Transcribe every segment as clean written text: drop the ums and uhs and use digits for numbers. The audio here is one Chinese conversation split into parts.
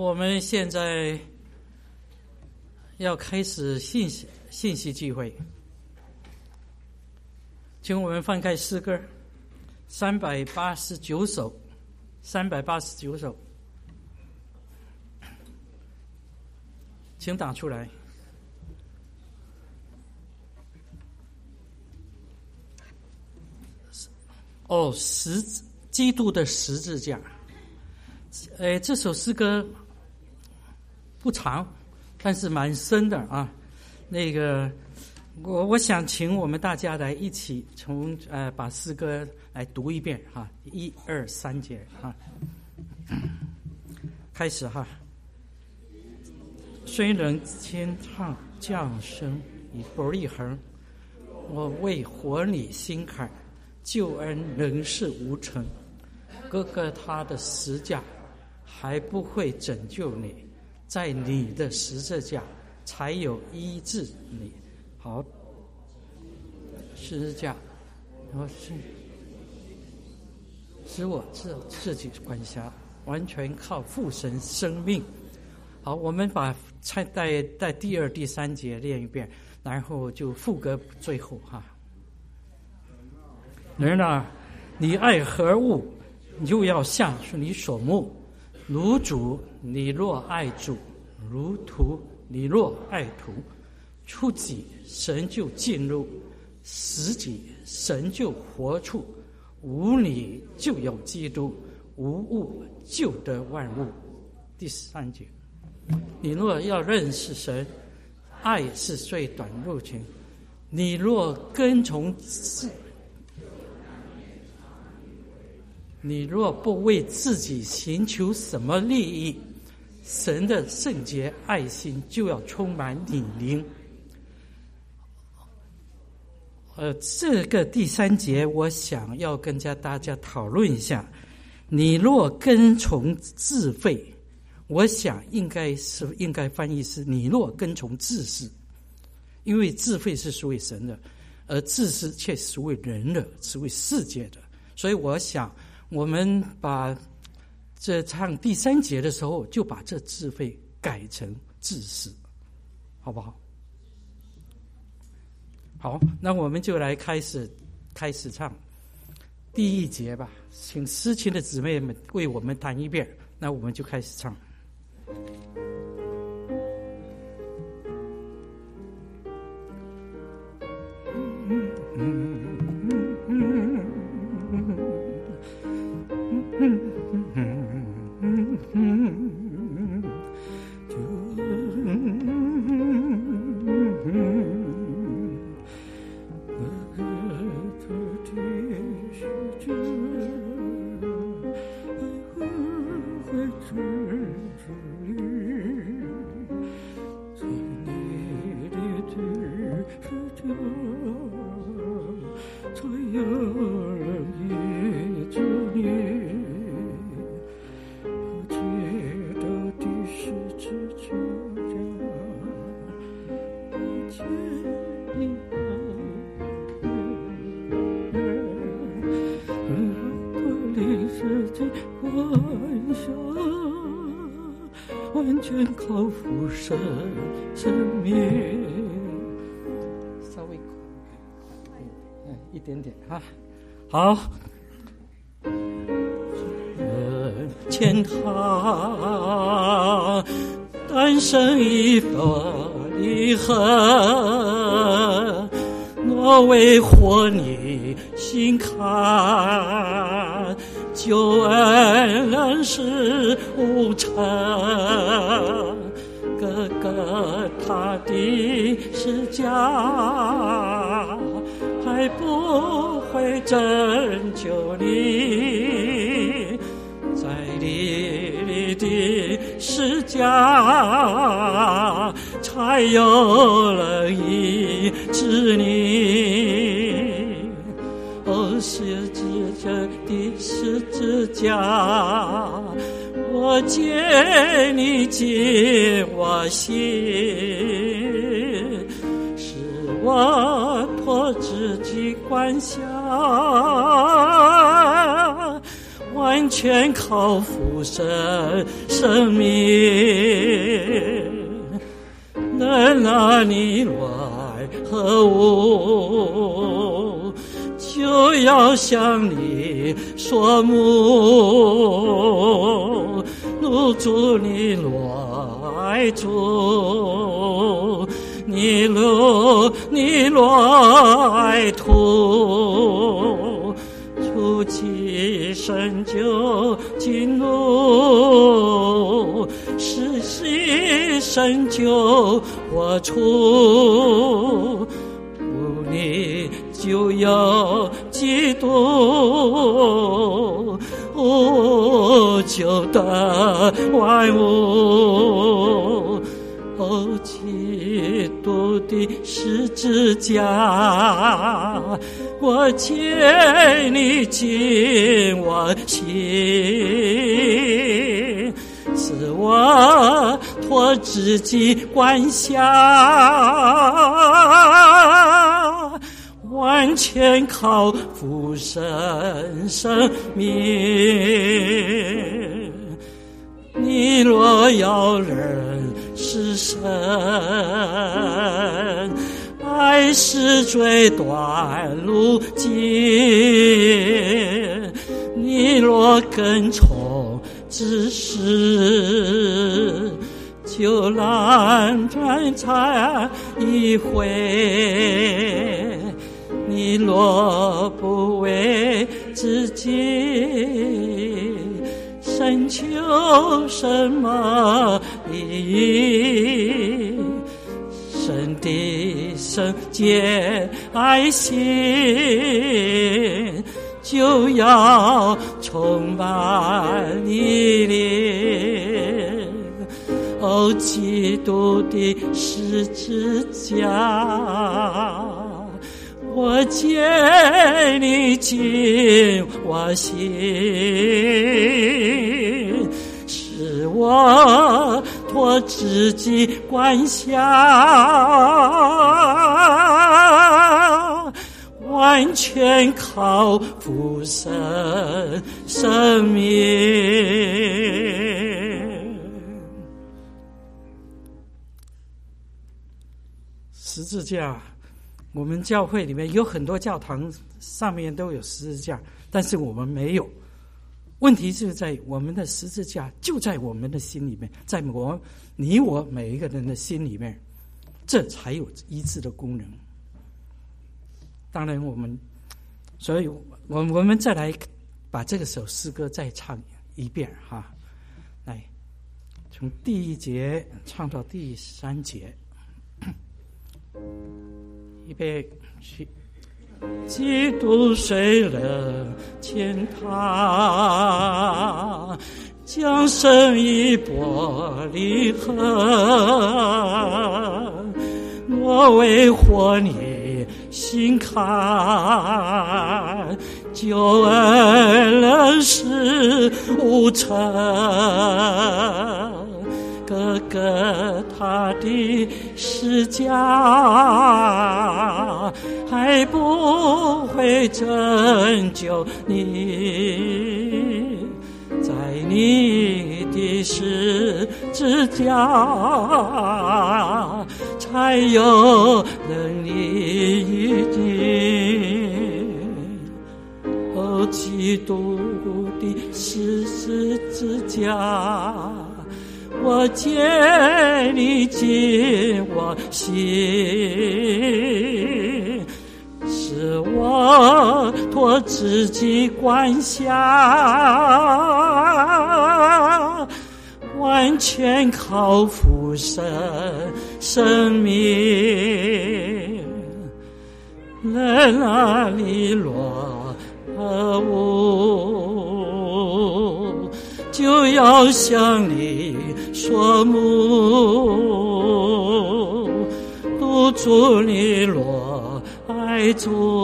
我们现在要开始信息聚会，请我们翻开诗歌389首，389首，请打出来。基督的十字架。这首诗歌不长，但是蛮深的啊。我想请我们大家来一起把诗歌来读一遍哈，1、2、3节哈，开始哈。虽能千唱降生以伯利恒，我为活你心坎，救恩仍是无成。哥哥他的十架还不会拯救你，在你的十字架才有医治你。好，十字架，然后使我自己管辖，完全靠父神生命。好，我们把在第2、第3节练一遍，然后就副歌最后哈。人啊，你爱何物，你就要向你所慕。如主，你若爱主；如徒，你若爱徒。出己，神就进入；死己，神就活出。无你，就有基督；无物，就得万物。第3节，你若要认识神，爱是最短路径。你若你若不为自己寻求什么利益，神的圣洁爱心就要充满你灵。这个第3节我想要跟大家讨论一下。你若跟从自费，我想应该翻译是你若跟从自私，因为自费是属于神的，而自私却属于人的，属于世界的。所以我想我们把这唱第3节的时候，就把这自费改成自私，好不好？好，那我们就来开始唱第1节吧。请诗琴的姊妹们为我们弹一遍，那我们就开始唱。完全靠父神生命，稍微一点点哈。好，天堂诞生一伯利恒，我为活你心坎，救恩仍是无成。哥哥他的十架还不会拯救你，在你的十架才有人医治你。十字架，我借你进我心，使我脱自己管辖，完全靠父神生命。人啊，你来和我，就要向你说母，奴主你来主，你来图，出其神就进入，实习神就活出，不你就要基督，就得万物。基督的十字架，我借你进我心，使我脱自己管辖，完全靠父神生命。你若要认识神，爱是最短路径，你若跟从知识，就难断才一回。你若不为自己深求什么利益，神的圣洁爱心就要充满你灵。基督的十字架，我借你进我心，使我脱自己管辖，完全靠父神生命。十字架，我们教会里面有很多教堂上面都有十字架，但是我们没有。问题就在我们的十字架就在我们的心里面，在你我每一个人的心里面，这才有医治的功能。当然所以我们再来把这个首诗歌再唱一遍哈，来从第1节唱到第3节。预备起，基督虽人践踏，将生以玻璃河，若为活你心看，救恩人世无成，哥哥他的施加还不会拯救你，在你的十字架才有能力与你。基督的十字架，我借你进我心，使我脱自己管辖，完全靠父神生命。人啊，你若和我，就要向你说母，督促你若爱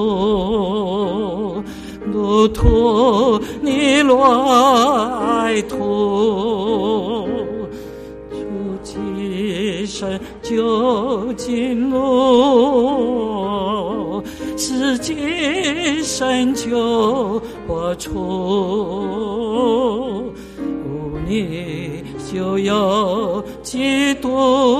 主，路途你若爱途，出其身就进入，是自己深究我处，无你就有基督，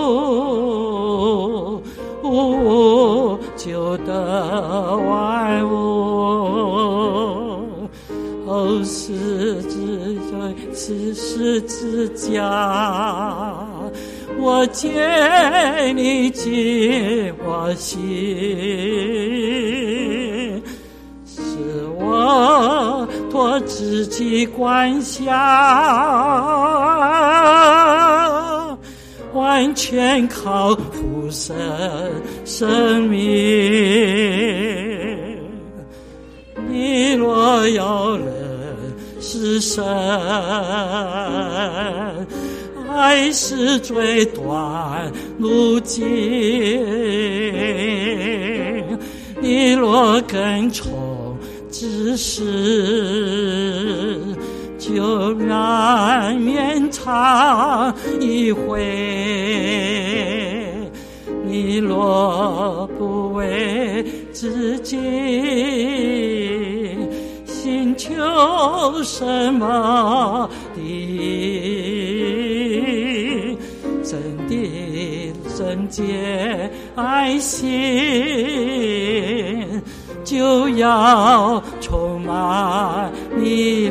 无就得万物。哦，十字架，我见你进我心，使我脱自己管辖，完全靠父神生命。你若要认识神，爱是最短路径，你若跟从知识，就难免尝一回。你若不为自己寻求什么的真的圣洁爱心，就要充满你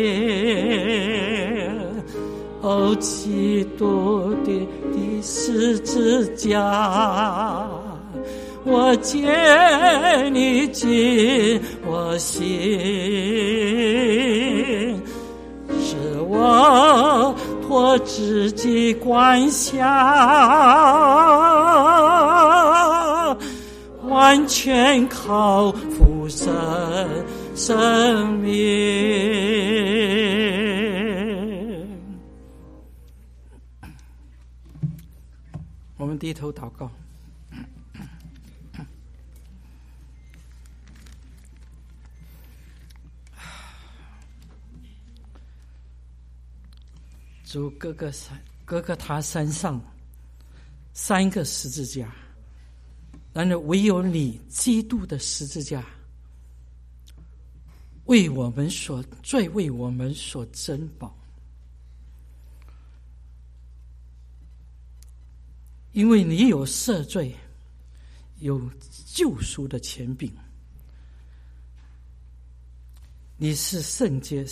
灵。哦，基督的十字架，我见你进我心，使我脱自己管辖，完全靠父神生命。我们低头祷告。主，各个他山上3个十字架，然而唯有你基督的十字架最为我们所珍宝，因为你有赦罪，有救赎的权柄，你是圣洁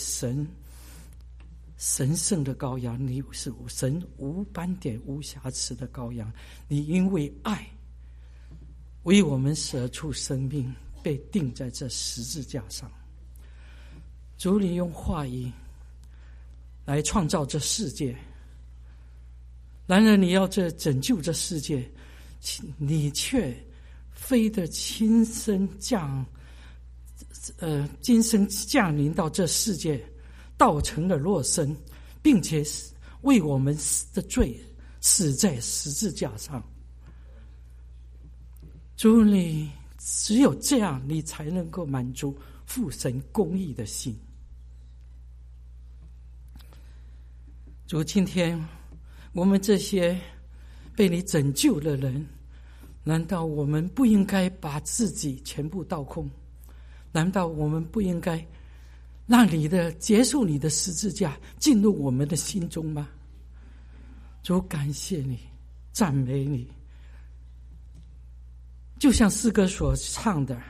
神圣的羔羊，你是神无斑点无瑕疵的羔羊，你因为爱为我们舍出生命，被钉在这十字架上。主，你用话语来创造这世界，然而你要拯救这世界，你却非得亲身降临到这世界，道成了肉身，并且为我们的罪死在十字架上。主，你只有这样，你才能够满足父神公义的心。主，今天我们这些被你拯救的人，难道我们不应该把自己全部倒空？难道我们不应该让结束你的十字架进入我们的心中吗？主，感谢你，赞美你。就像诗歌所唱的，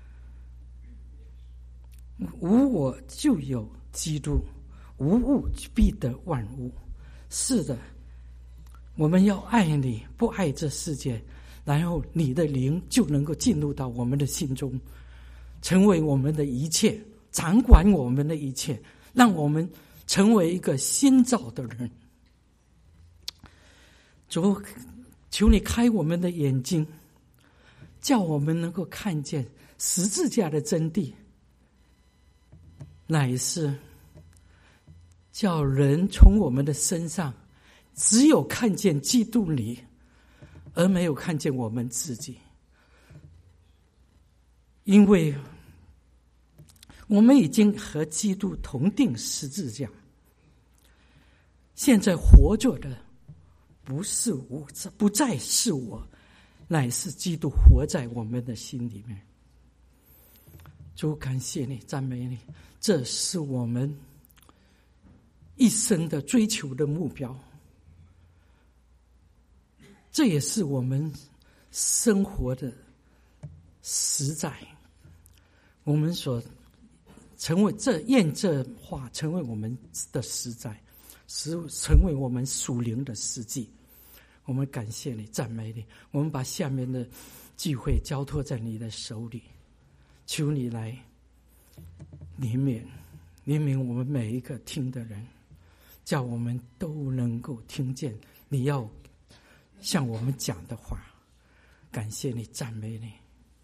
无我就有基督，无物必得万物。是的，我们要爱你，不爱这世界，然后你的灵就能够进入到我们的心中，成为我们的一切，掌管我们的一切，让我们成为一个新造的人。主，求你开我们的眼睛，叫我们能够看见十字架的真谛，乃是叫人从我们的身上只有看见基督你，而没有看见我们自己。因为我们已经和基督同定十字架，现在活着的不再是我，乃是基督活在我们的心里面。 主，感谢你，赞美你，这是我们一生的追求的目标，这也是我们生活的实在。我们所成为愿这话成为我们的实在，成为我们属灵的实际。我们感谢你，赞美你。我们把下面的聚会交托在你的手里，求你来怜悯我们每一个听的人，叫我们都能够听见你要向我们讲的话。感谢你，赞美你。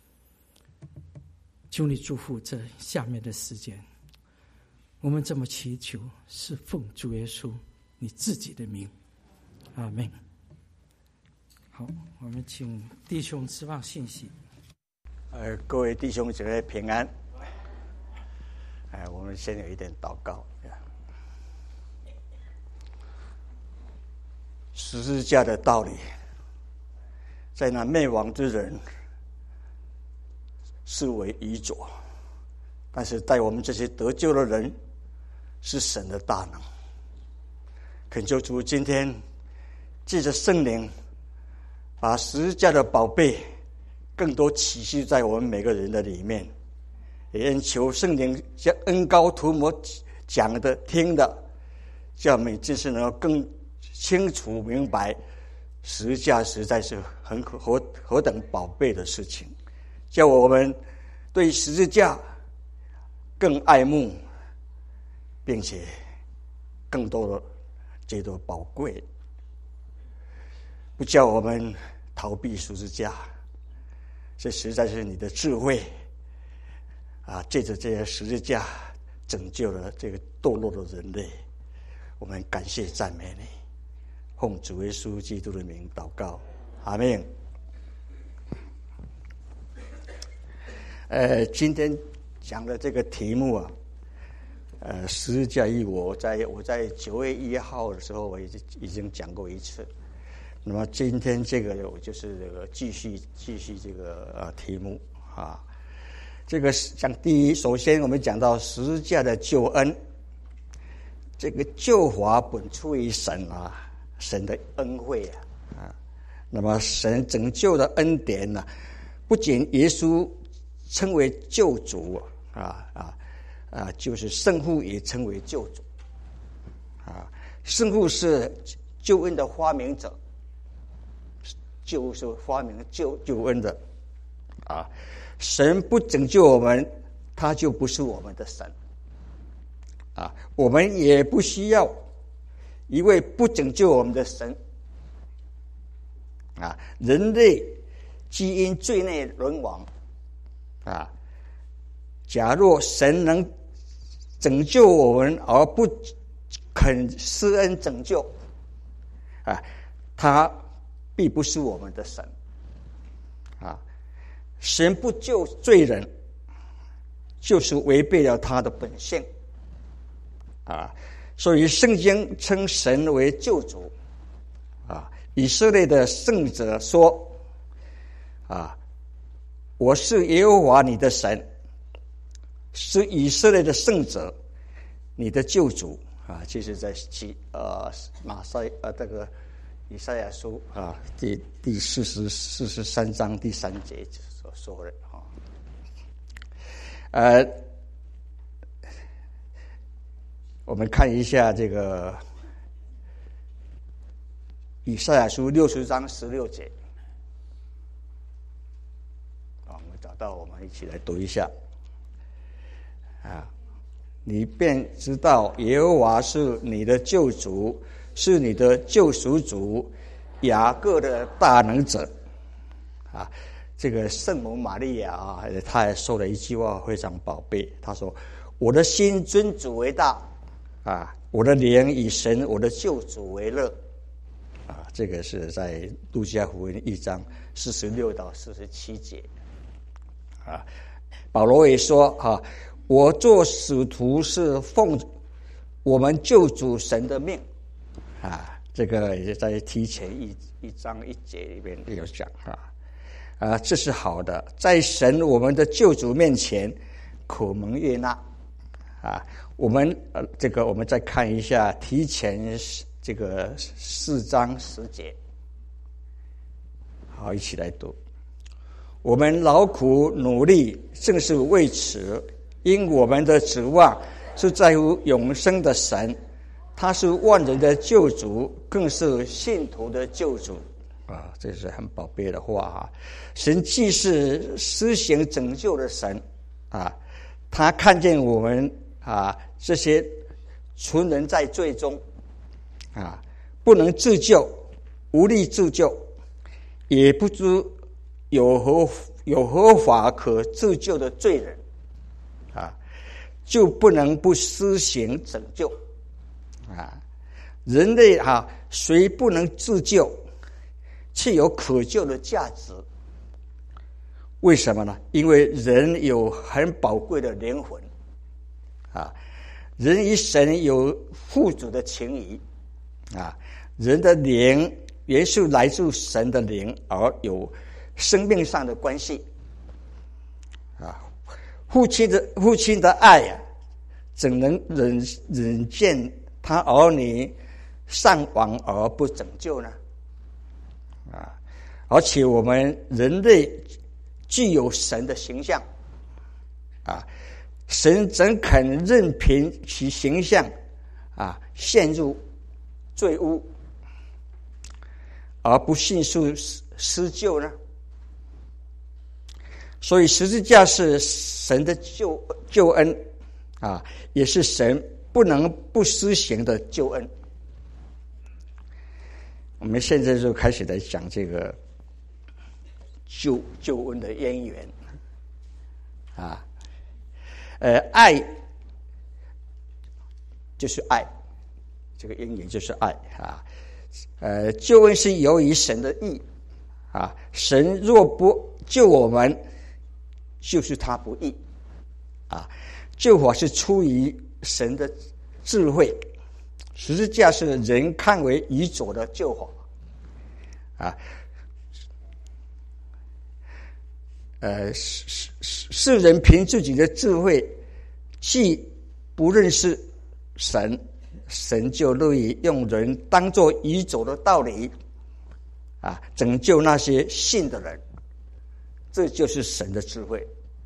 求你祝福这下面的时间，我们这么祈求，是奉主耶稣你自己的名，阿们。好，我们请弟兄释放信息。 各位弟兄姐妹平安。我们先有一点祷告。十字架的道理，在那灭亡之人视为愚拙，但是在我们这些得救的人，是神的大能。恳求主今天借着圣灵，把十字架的宝贝更多启示在我们每个人的里面，也愿求圣灵将恩膏涂抹讲的听的，叫我们真是能够更清楚明白十字架实在是何等宝贝的事情，叫我们对十字架更爱慕，并且更多的觉得宝贵，不叫我们逃避十字架。这实在是你的智慧借着这些十字架拯救了这个堕落的人类。我们感谢赞美你，奉主耶稣基督的名祷告，阿们。今天讲的这个题目十字架与我在9月1号的时候我已经讲过一次。那么今天这个就是这个继续这个题目这个讲第一，首先我们讲到十字架的救恩。这个救法本出于神神的恩惠那么神拯救的恩典不仅耶稣称为救主就是圣父也称为救主圣父是救恩的发明者，就是发明救恩的神不拯救我们，他就不是我们的神我们也不需要一位不拯救我们的神人类基因罪孽沦亡假若神能拯救我们而不肯施恩拯救他必不是我们的神神不救罪人，就是违背了他的本性所以圣经称神为救主以色列的圣者说我是耶和华你的神，是以色列的圣者，你的救主其实在这个以赛亚书第43章第3节所说的我们看一下这个以赛亚书60章16节我们找到，我们一起来读一下你便知道耶和华是你的救主，是你的救赎主，雅各的大能者这个圣母玛利亚她还说了一句话非常宝贝，她说我的心尊主为大我的灵以神我的救主为乐这个是在路加福音1章46到47节保罗也说我做使徒是奉我们救主神的命这个也在提前一章1节里面有讲这是好的，在神我们的救主面前可蒙悦纳。我们我们再看一下提前这个4章10节。好，一起来读。我们劳苦努力，正是为此，因我们的指望是在乎永生的神，他是万人的救主，更是信徒的救主。这是很宝贝的话。神既是施行拯救的神他看见我们这些存人在罪中不能自救，无力自救，也不知有何法可自救的罪人就不能不施行拯救人类谁不能自救，却有可救的价值。为什么呢？因为人有很宝贵的灵魂人与神有互主的情谊人的灵原是来自神的灵，而有生命上的关系父亲的爱怎能忍见他儿女丧亡而不拯救呢？而且我们人类具有神的形象神怎肯任凭其形象陷入罪污而不迅速施救呢？所以十字架是神的救恩也是神不能不施行的救恩。我们现在就开始来讲这个救恩的渊源爱就是爱，这个渊源就是爱救恩是由于神的义神若不救我们，就是他不义救法是出于神的智慧，十字架是人看为愚拙的救法世人凭自己的智慧既不认识神，神就乐意用人当作愚拙的道理拯救那些信的人。这就是神的智慧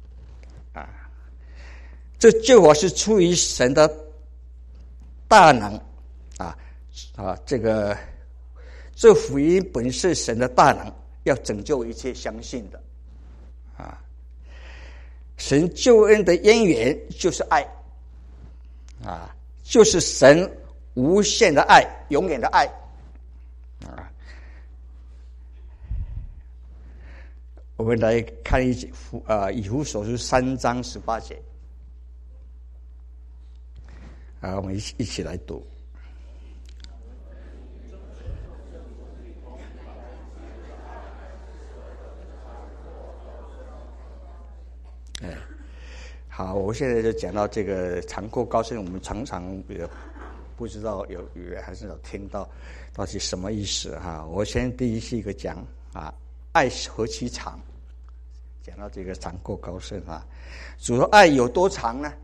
这救法是出于神的大能这福音本是神的大能，要拯救一切相信的神救恩的渊源就是爱就是神无限的爱，永远的爱我们来看以弗所书3章18节我们一起来读。好，我现在就讲到这个长阔高深，我们常常不知道有还是有听到到底什么意思我先第一个讲爱何其长，讲到这个长阔高深主说爱有多长呢？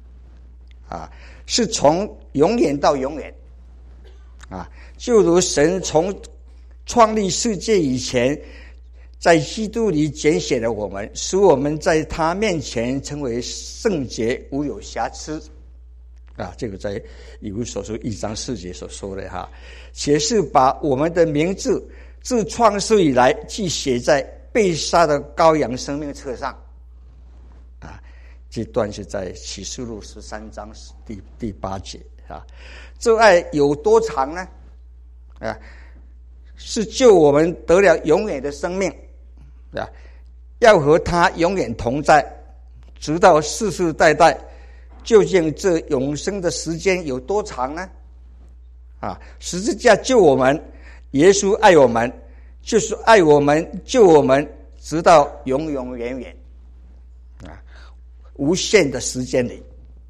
是从永远到永远就如神从创立世界以前，在基督里拣选了我们，使我们在他面前成为圣洁，无有瑕疵这个在以弗所书1章4节所说的且是把我们的名字自创世以来既写在被杀的羔羊生命册上这段是在启示录13章第8节这爱有多长呢？是救我们得了永远的生命要和他永远同在，直到世世代代。究竟这永生的时间有多长呢？十字架救我们，耶稣爱我们，就是爱我们救我们，直到永永远远无限的时间里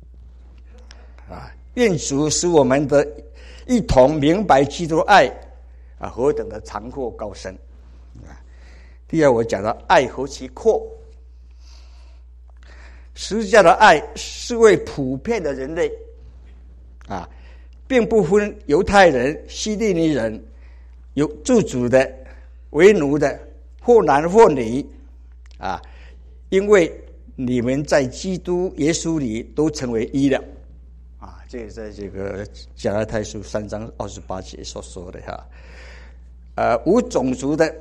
愿主使我们的一同明白基督爱何等的长阔高深第二，我讲到爱何其阔， 十字架的爱是为普遍的人类啊，并不分犹太人、希利尼人，有自主的、为奴的，或男或女啊，因为你们在基督耶稣里都成为一了啊。这也在这个加拉太书3章28节所说的哈。无种族的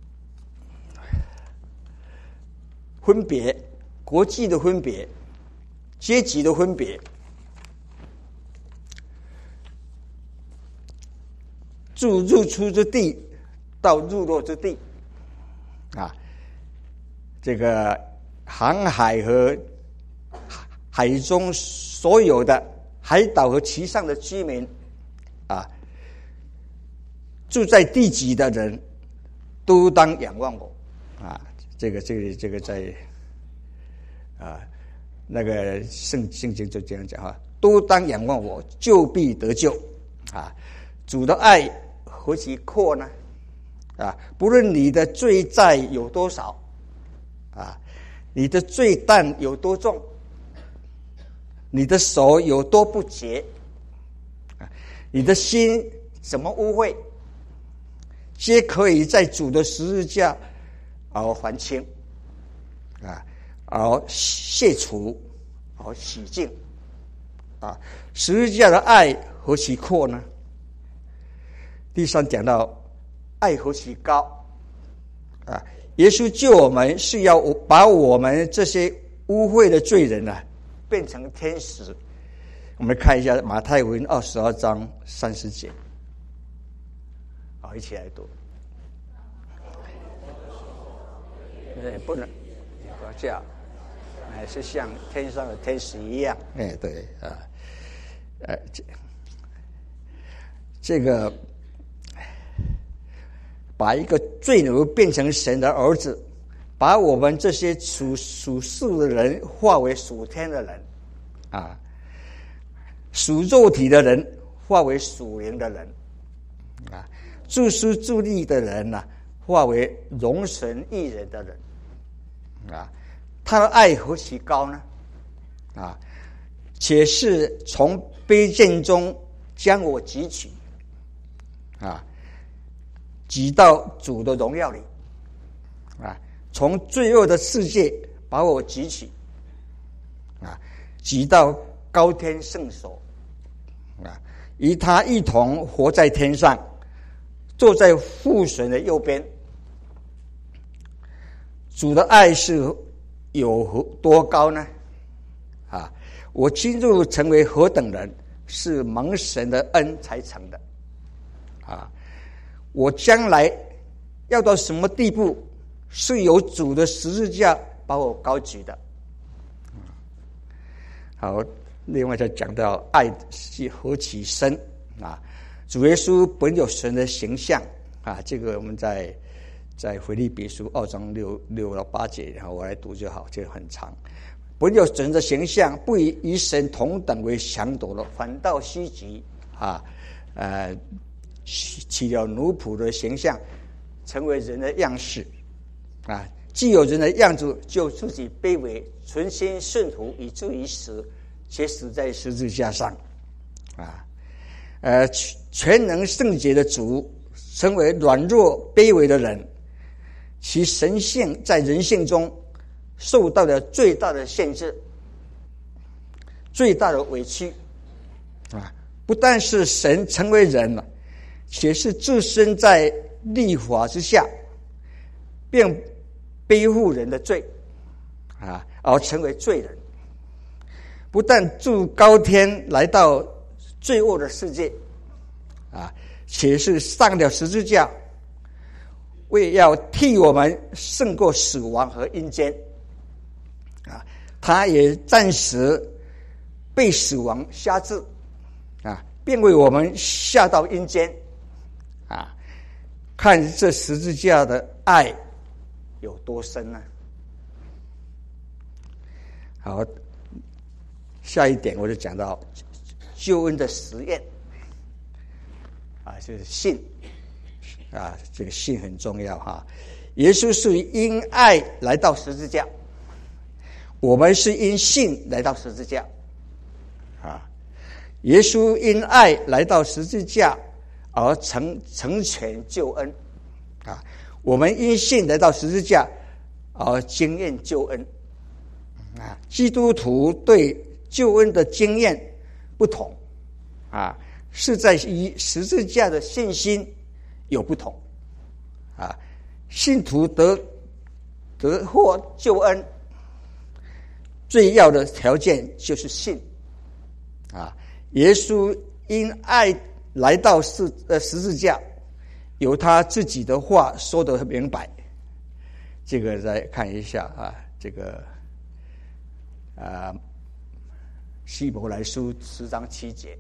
分别，国际的分别，阶级的分别，自入出之地到入落之地啊，这个航海和海中所有的海岛和其上的居民啊，住在地极的人都当仰望我啊。这个在那个圣经就这样讲都当仰望我，就必得救啊。主的爱何其阔呢啊！不论你的罪债有多少啊，你的罪担有多重，你的手有多不洁啊，你的心怎么污秽，皆可以在主的十字架而还清啊，而卸除，而洗净啊！十字架的爱何其阔呢？第三讲到爱何其高啊！耶稣救我们是要把我们这些污秽的罪人变成天使。我们看一下马太福音22章30节，好，一起来读。不能这样，是像天上的天使一样。对啊，这个把一个罪奴变成神的儿子，把我们这些属世的人化为属天的人啊，属肉体的人化为属灵的人啊，自私自利的人化为荣神益人的人啊。他的爱何其高呢啊！且是从卑贱中将我汲取啊，挤到主的荣耀里啊，从罪恶的世界把我汲取啊，挤到高天圣所啊，与他一同活在天上，坐在父神的右边。主的爱是有多高呢啊！我进入成为何等人，是蒙神的恩才成的啊！我将来要到什么地步，是由主的十字架把我高举的。好，另外再讲到爱是何其深啊！主耶稣本有神的形象啊，这个我们在腓立比书2章6到8节，然后我来读就好，这个很长。本有神的形象，不以与神同等为强夺了，反倒虚己啊，起了奴仆的形象，成为人的样式啊。既有人的样子，就自己卑微，存心顺服，以至于死，且死在十字架上啊。全能圣洁的主，成为软弱卑微的人。其神性在人性中受到了最大的限制，最大的委屈啊！不但是神成为人了，且是置身在律法之下，并背负人的罪啊，而成为罪人。不但住高天来到罪恶的世界啊，且是上了十字架，为要替我们胜过死亡和阴间啊！他也暂时被死亡辖制啊，并为我们下到阴间啊！看这十字架的爱有多深呢？好，下一点我就讲到救恩的实验啊，就是信啊，这个信很重要哈。耶稣是因爱来到十字架， 我们是因信来到十字架啊，耶稣因爱来到十字架而成全救恩啊，我们因信来到十字架而经验救恩啊。基督徒对救恩的经验不同啊，是在于十字架的信心有不同啊。信徒得获救恩最要的条件就是信啊。耶稣因爱来到十字架，有他自己的话说得很明白。这个再看一下啊，这个希伯来书10章7节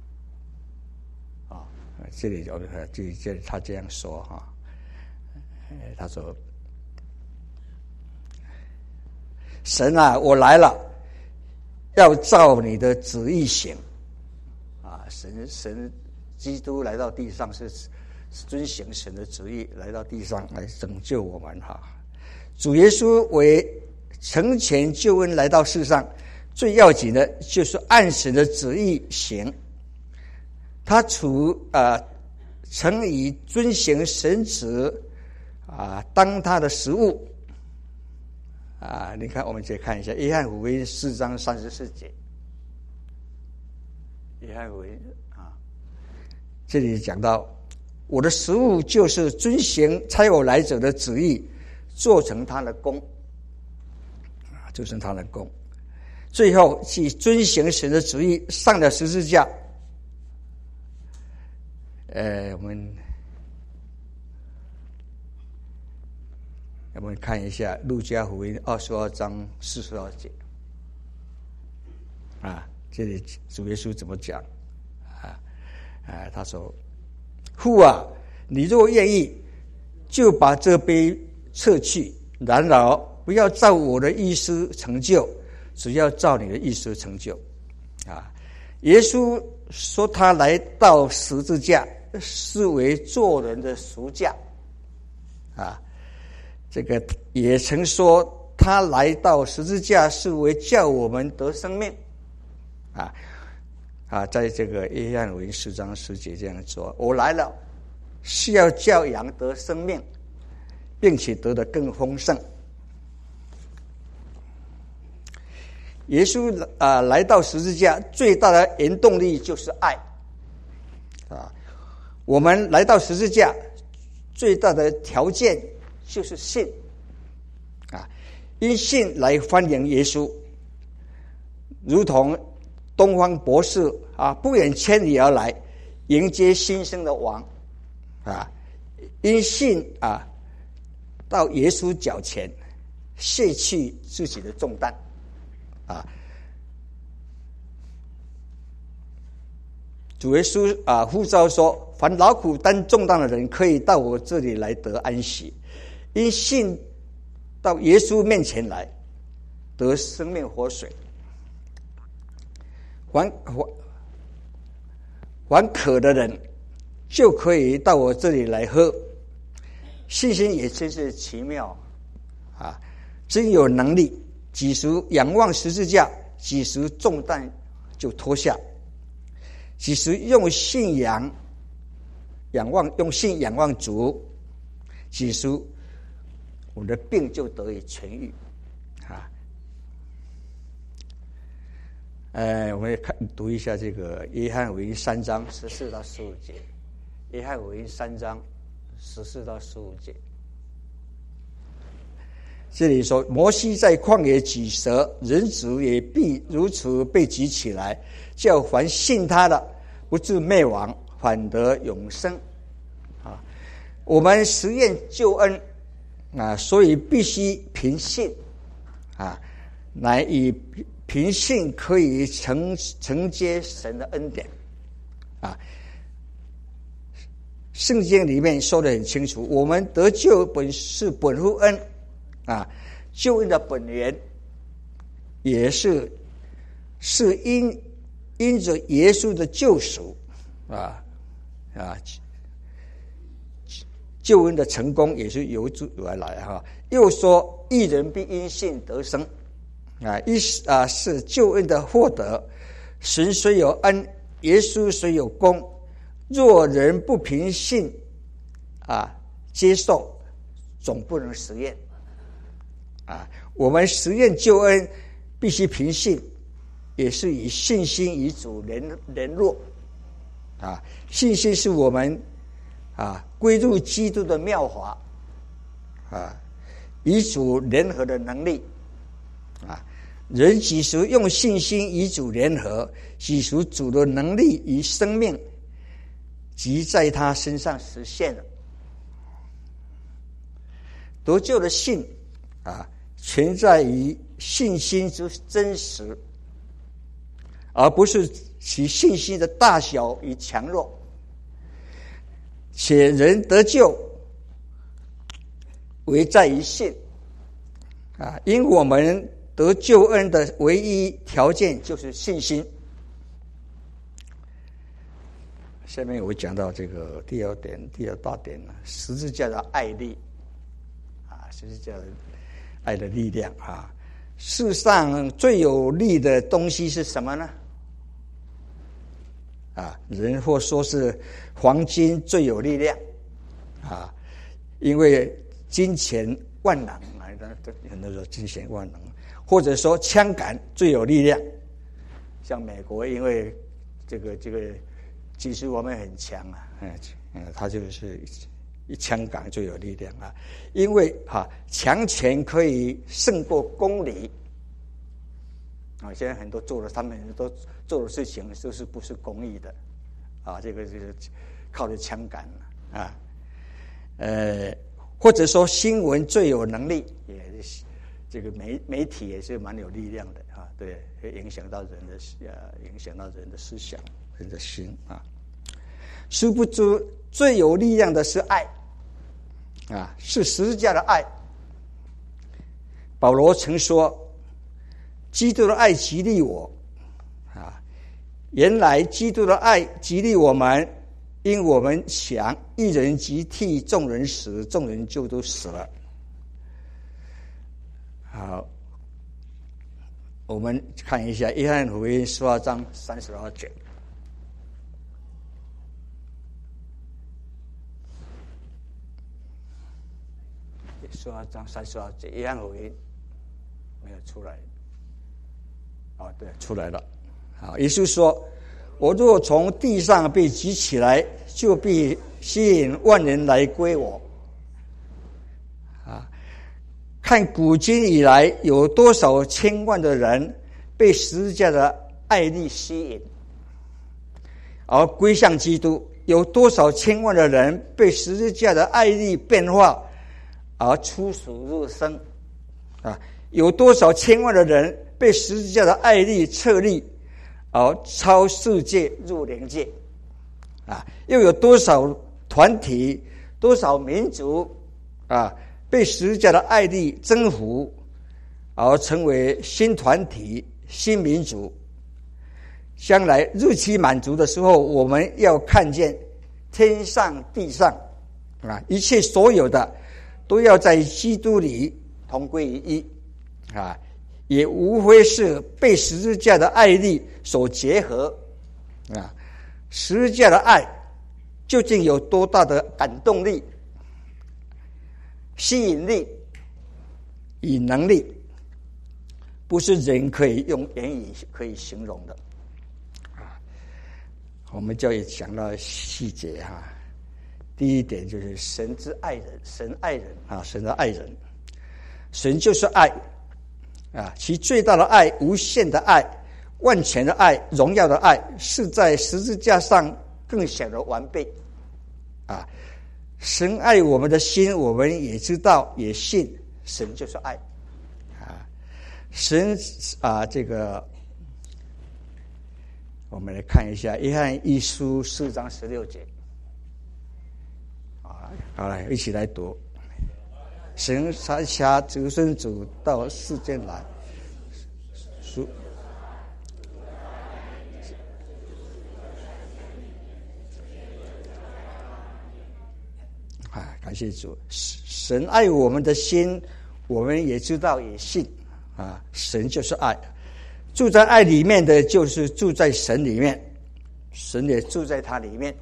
啊，这里有这他这样说哈，他说：“神啊，我来了，要照你的旨意行。”啊，神基督来到地上是遵行神的旨意，来到地上来拯救我们哈。主耶稣为成全救恩来到世上，最要紧的就是按神的旨意行。他曾以遵行神旨当他的食物啊。你看，我们再看一下约翰福音4章34节。约翰福音这里讲到，我的食物就是遵行差我来者的旨意，做成他的功做成他的功，最后去遵行神的旨意，上了十字架。我们看一下路加福音22章42节啊，这里主耶稣怎么讲他说：“父啊，你若愿意，就把这杯撤去，然而不要照我的意思成就，只要照你的意思成就。”耶稣说他来到十字架是为做人的赎价这个也曾说他来到十字架是为叫我们得生命在这个约翰福音4章10节这样说：“我来了，是要叫羊得生命，并且得得更丰盛。”耶稣来到十字架最大的原动力就是爱我们来到十字架最大的条件就是信因信来欢迎耶稣，如同东方博士不远千里而来迎接新生的王因信到耶稣脚前卸去自己的重担主耶稣呼召说：“凡劳苦担重担的人，可以到我这里来得安息。”因信到耶稣面前来，得生命活水。凡渴的人，就可以到我这里来喝。信心也真是奇妙真有能力，几时仰望十字架，几时重担就脱下。几时用信仰仰望主，几时我们的病就得以痊愈我们读一下这个约翰福音3章14到15节。约翰福音3章14到15节，这里说：“摩西在旷野举蛇，人子也必如此被举起来，叫凡信他的不至灭亡，反得永生。”我们实验救恩所以必须凭信乃以凭信可以承接神的恩典圣经里面说得很清楚，我们得救是本乎恩救恩的本源也是因着耶稣的救赎救恩的成功也是由主而来又说：“义人必因信得生是救恩的获得。神虽有恩，耶稣虽有功，若人不凭信接受，总不能实验。我们实验救恩必须凭信，也是以信心与主联络。信心是我们归入基督的妙法，与主联合的能力。人几时用信心与主联合，几时主的能力与生命即在他身上实现了。得救的信全在于信心之真实，而不是其信心的大小与强弱。且人得救唯在于信因我们得救恩的唯一条件就是信心。下面我讲到这个第二大点十字架的爱力十字架的爱的力量世上最有力的东西是什么呢？人或说是黄金最有力量因为金钱万能很多说金钱万能，或者说枪杆最有力量。像美国因为这个技术我们很强它就是枪杆最有力量因为强权可以胜过公理现在很多他们都做的事情就是不是公义的这个就是靠着枪杆或者说新闻最有能力，也是这个媒体也是蛮有力量的对，会影响到人的思想、人的心殊不知最有力量的是爱是十字架的爱。保罗曾说，基督的爱激励我原来基督的爱激励我们，因我们想一人即替众人死，众人就都死了。好，我们看一下约翰福音12章32节。12章32节，约翰福音没有出来。对，出来了。耶稣说，我若从地上被举起来，就必吸引万人来归我。看古今以来有多少千万的人被十字架的爱力吸引而归向基督，有多少千万的人被十字架的爱力变化而出死入生有多少千万的人被十字架的爱力策力而超世界入灵界又有多少团体多少民族被十字架的爱力征服而成为新团体新民族。将来日期满足的时候，我们要看见天上地上一切所有的都要在基督里同归于一也无非是被十字架的爱力所结合十字架的爱究竟有多大的感动力、吸引力与能力，不是人可以用言语可以形容的我们就也讲到细节第一点就是神之爱人，神爱人神的爱人，神就是爱其最大的爱、无限的爱、万全的爱、荣耀的爱，是在十字架上更显得完备神爱我们的心，我们也知道也信，神就是爱神这个我们来看一下约翰一书4章16节好，来一起来读。神差遣独生子到世间来，感谢主。神爱我们的心，我们也知道也信神就是爱，住在爱里面的就是住在神里面，神也住在他里面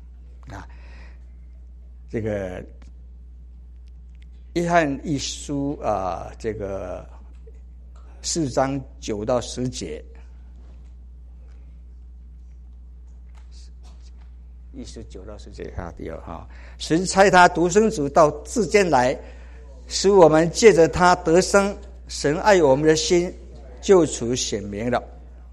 这个约翰一书这个4章9到10节，一书9到10节第二神差他独生子到世间来，使我们借着他得生。神爱我们的心就此显明了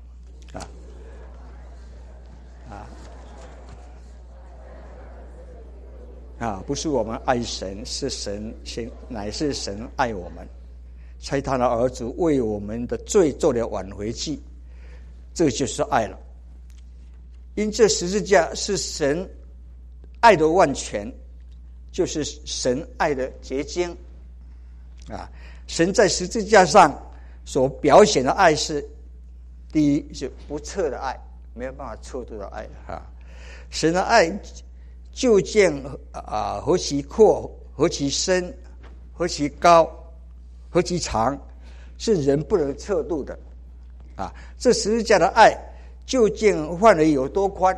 不是我们爱神，是神乃是神爱我们，差他的儿子为我们的罪做了挽回祭，这就是爱了。因这十字架是神爱的万全，就是神爱的结晶神在十字架上所表现的爱是，第一是不测的爱，没有办法测度的爱神的爱究竟何其阔，何其深，何其高，何其长，是人不能测度的这十字架的爱究竟范围有多宽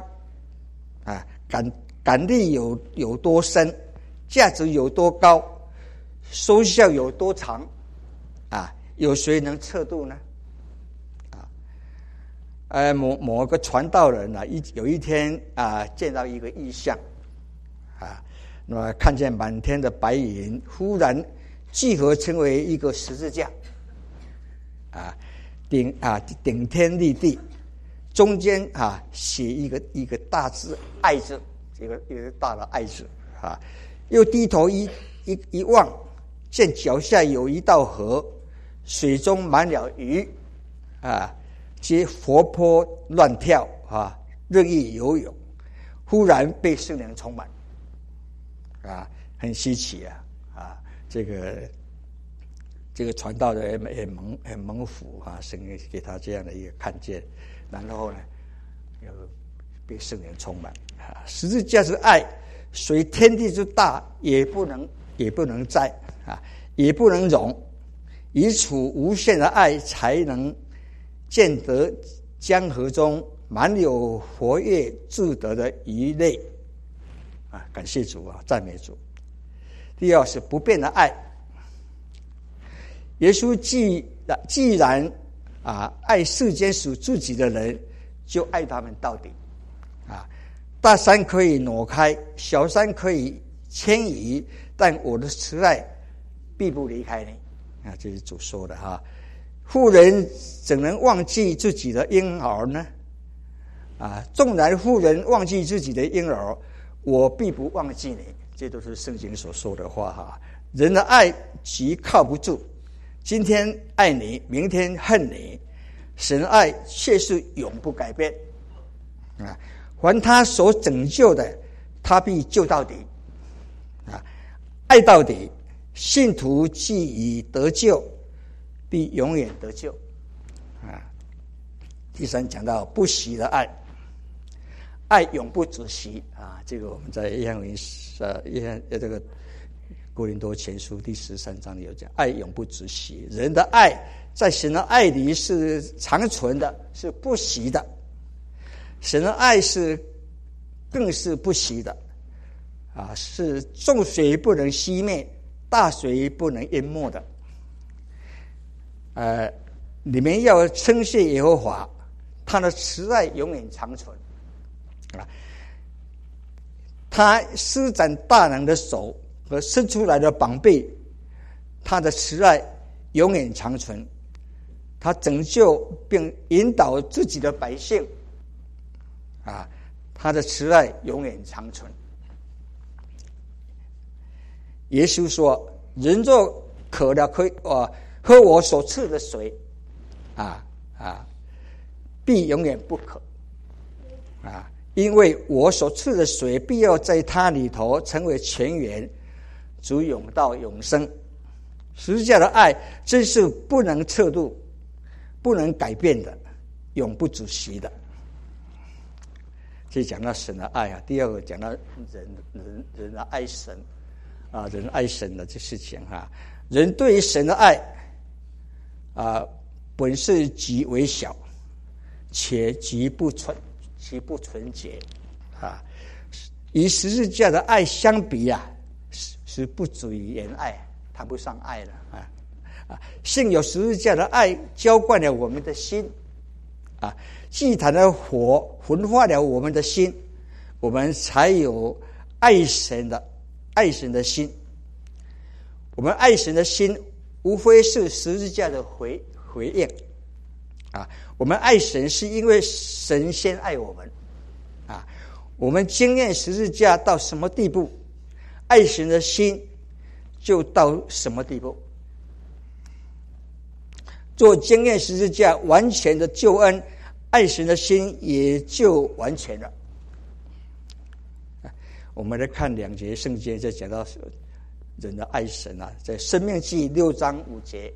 感力有多深，价值有多高，收效有多长有谁能测度呢某个传道人有一天见到一个异象那么看见满天的白云忽然聚合成为一个十字架顶天立地，中间写一个大字爱字，一个大的爱字又低头一望，见脚下有一道河，水中满了鱼皆活泼乱跳任意游泳，忽然被圣灵充满很稀奇这个传道的很蒙福神给他这样的一个看见，然后呢又被圣灵充满十字架是爱，虽天地之大也不能载也不能容，以此无限的爱才能见得江河中满有活跃自得的鱼类感谢主赞美主。第二是不变的爱，耶稣既然爱世间属自己的人，就爱他们到底大山可以挪开，小山可以迁移，但我的慈爱必不离开你这是主说的妇人怎能忘记自己的婴儿呢纵然妇人忘记自己的婴儿，我必不忘记你，这都是圣经所说的话人的爱极靠不住，今天爱你，明天恨你，神的爱却是永不改变凡他所拯救的，他必救到底爱到底，信徒既已得救，必永远得救第三讲到不息的爱，爱永不止息这个我们在约翰这个哥林多前书第13章里有讲，爱永不止息。人的爱在神的爱里是长存的，是不息的，神的爱更是不息的是众水不能熄灭，大水不能淹没的你们要称谢耶和华，他的慈爱永远长存他施展大能的手和伸出来的膀臂，他的慈爱永远长存，他拯救并引导自己的百姓他的慈爱永远长存。耶稣说，人若渴了，可以喝我所赐的水必永远不渴因为我所赐的水必要在他里头成为泉源，足永到永生。十字架的爱真是不能测度，不能改变的，永不止息的。这讲到神的爱第二个讲到人的爱神人爱神的这事情人对于神的爱本是极为小，且极不纯洁啊。与十字架的爱相比啊，是不足以言爱，谈不上爱了幸有十字架的爱浇灌了我们的心祭坛的火焚化了我们的心，我们才有爱神的心。我们爱神的心无非是十字架的回应我们爱神是因为神先爱我们我们经验十字架到什么地步，爱神的心就到什么地步。做经验十字架完全的救恩，爱神的心也就完全了。我们来看2节圣经，就讲到人的爱神在申命记6章5节，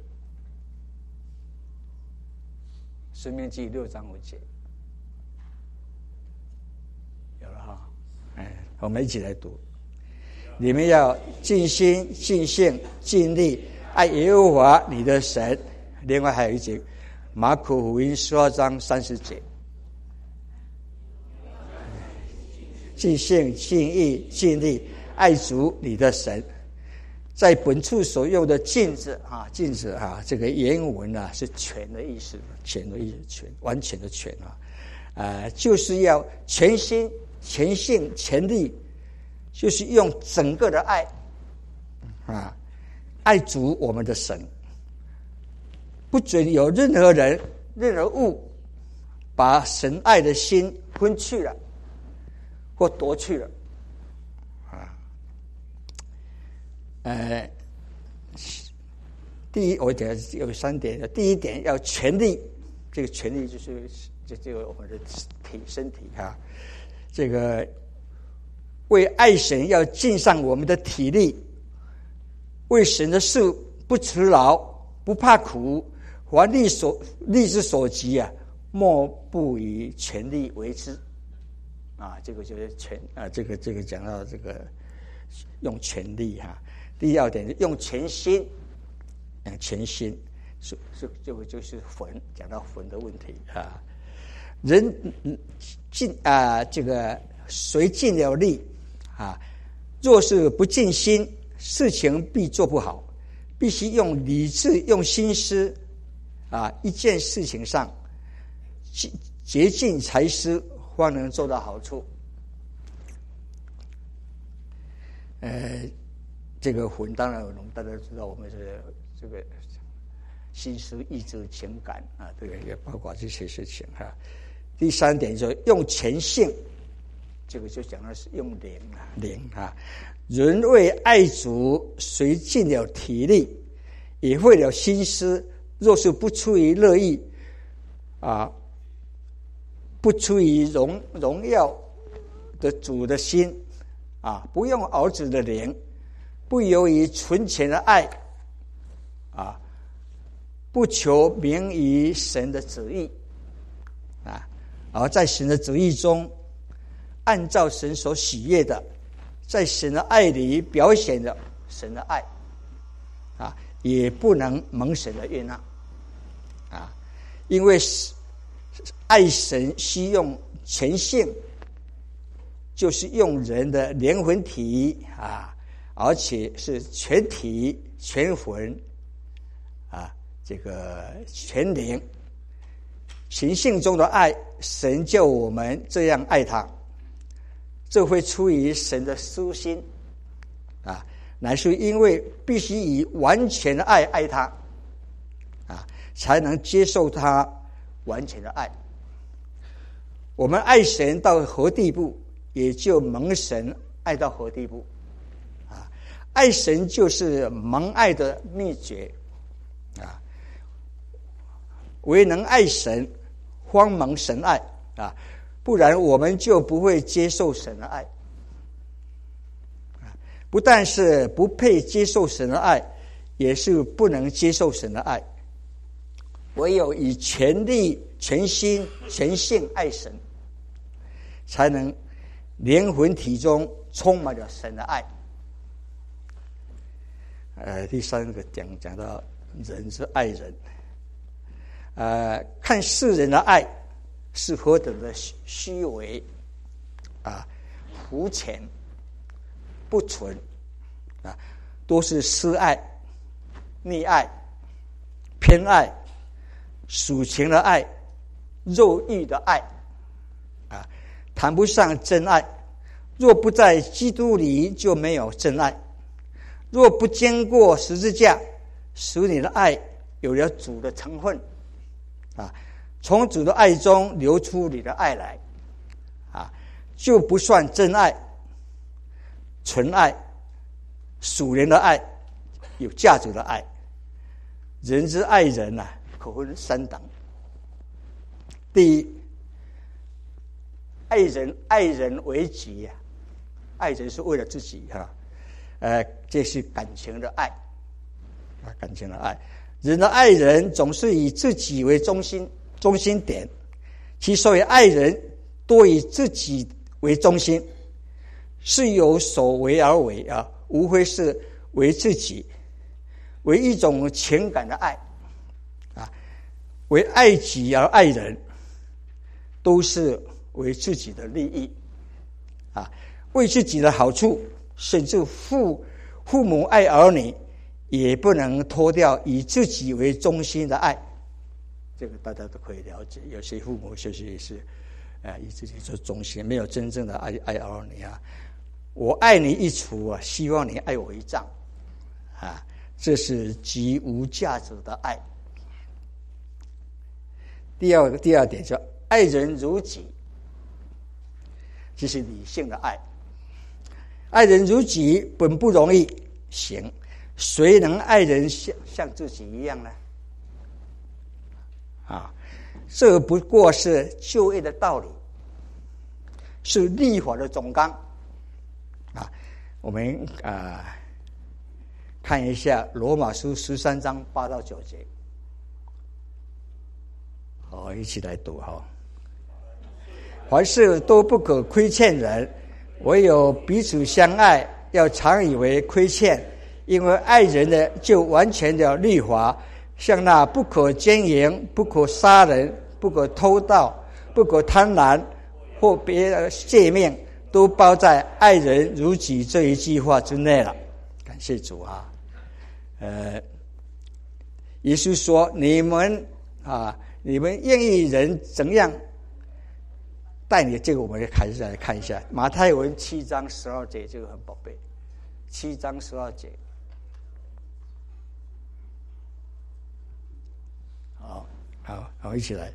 申命记6章5节有了我们一起来读。你们要尽心尽性尽力爱耶和华你的神。另外还有一节，马可福音12章30节，尽性尽意尽力爱主你的神。在本处所用的尽字这个原文是全的意思，全的意思，全完全的全就是要全心全性全力，就是用整个的爱爱主我们的神。不准有任何人任何物把神爱的心分去了或夺去了第一，我讲有3点。第一点要全力，这个全力就是这个我们的身体这个为爱神要尽上我们的体力，为神的事不辞劳不怕苦，凡力之所及莫不以全力为之这个就是这个讲到这个用全力第二点用全心，全心就是魂，讲到魂的问题人尽这个虽尽了力若是不尽心，事情必做不好，必须用理智用心思一件事情上竭尽才思，方能做到好处。这个魂当然大家知道，我们是这个心思意志情感这个也包括这些事情第3点就是用全性，这个就讲的是用灵人为爱主虽尽了体力，也费了心思，若是不出于乐意不出于荣耀的主的心不用儿子的灵，不由于纯全的爱不求名于神的旨意而在神的旨意中按照神所喜悦的，在神的爱里表现了神的爱也不能蒙神的悦纳因为爱神需用全性，就是用人的灵魂体而且是全体全魂这个全灵。情性中的爱，神叫我们这样爱他，这会出于神的私心乃是因为必须以完全的爱爱他才能接受他完全的爱。我们爱神到何地步，也就蒙神爱到何地步爱神就是蒙爱的秘诀唯能爱神，方蒙神爱不然我们就不会接受神的爱不但是不配接受神的爱，也是不能接受神的爱。唯有以全力全心全性爱神，才能灵魂体中充满了神的爱。第3个讲到人是爱人看世人的爱是何等的虚伪肤浅不纯都是私爱、溺爱、偏爱、属情的爱、肉欲的爱谈不上真爱。若不在基督里，就没有真爱。若不经过十字架，使你的爱有了主的成分从主的爱中流出你的爱来就不算真爱、纯爱、属灵的爱、有价值的爱。人之爱人可分三等。第一，爱人为己爱人是为了自己这是感情的爱感情的爱。人的爱人总是以自己为中心点，其所以爱人多以自己为中心，是有所为而为无非是为自己，为一种情感的爱为爱己而爱人，都是为自己的利益为自己的好处，甚至父母爱儿女也不能脱掉以自己为中心的爱。这个大家都可以了解，有些父母确实也是以自己做中心，没有真正的爱儿女我爱你一厨希望你爱我一丈这是极无价值的爱。第二点叫爱人如己，这是理性的爱。爱人如己本不容易行，谁能爱人像自己一样呢？这不过是救恩的道理，是律法的总纲我们看一下罗马书13章8到9节。好，一起来读凡事都不可亏欠人，唯有彼此相爱，要常以为亏欠，因为爱人的就完全的律法，像那不可奸淫、不可杀人、不可偷盗、不可贪婪或别的诫命，都包在爱人如己这一句话之内了。感谢主耶稣说你们愿意人怎样待你，这个我们还是来看一下马太文7章12节，这个很宝贝。7章12节，好，一起来。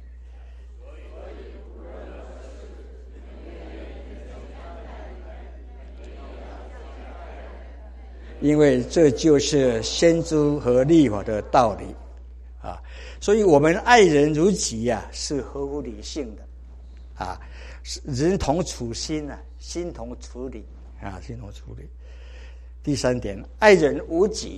因为这就是先知和律法的道理所以我们爱人如己是合乎理性的人同处心心同处理心同处理。第三点，爱人无己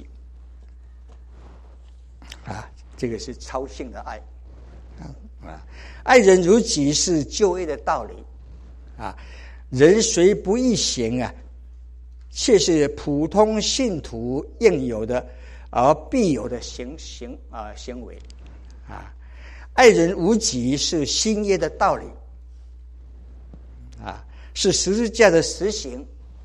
这个是超性的爱爱人如己是救恩的道理人虽不易行却是普通信徒应有的而必有的行为爱人无己是新约的道理是十字架的实行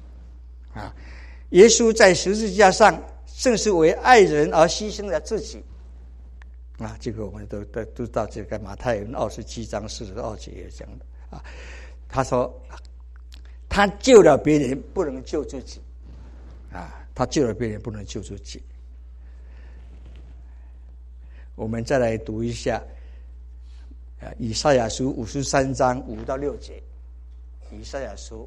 耶稣在十字架上正是为爱人而牺牲了自己这个我们都知道，这个马太文27章42节也讲的他说他救了别人，不能救自己他救了别人，不能救自己。我们再来读一下以赛亚书53章5到6节。以赛亚书，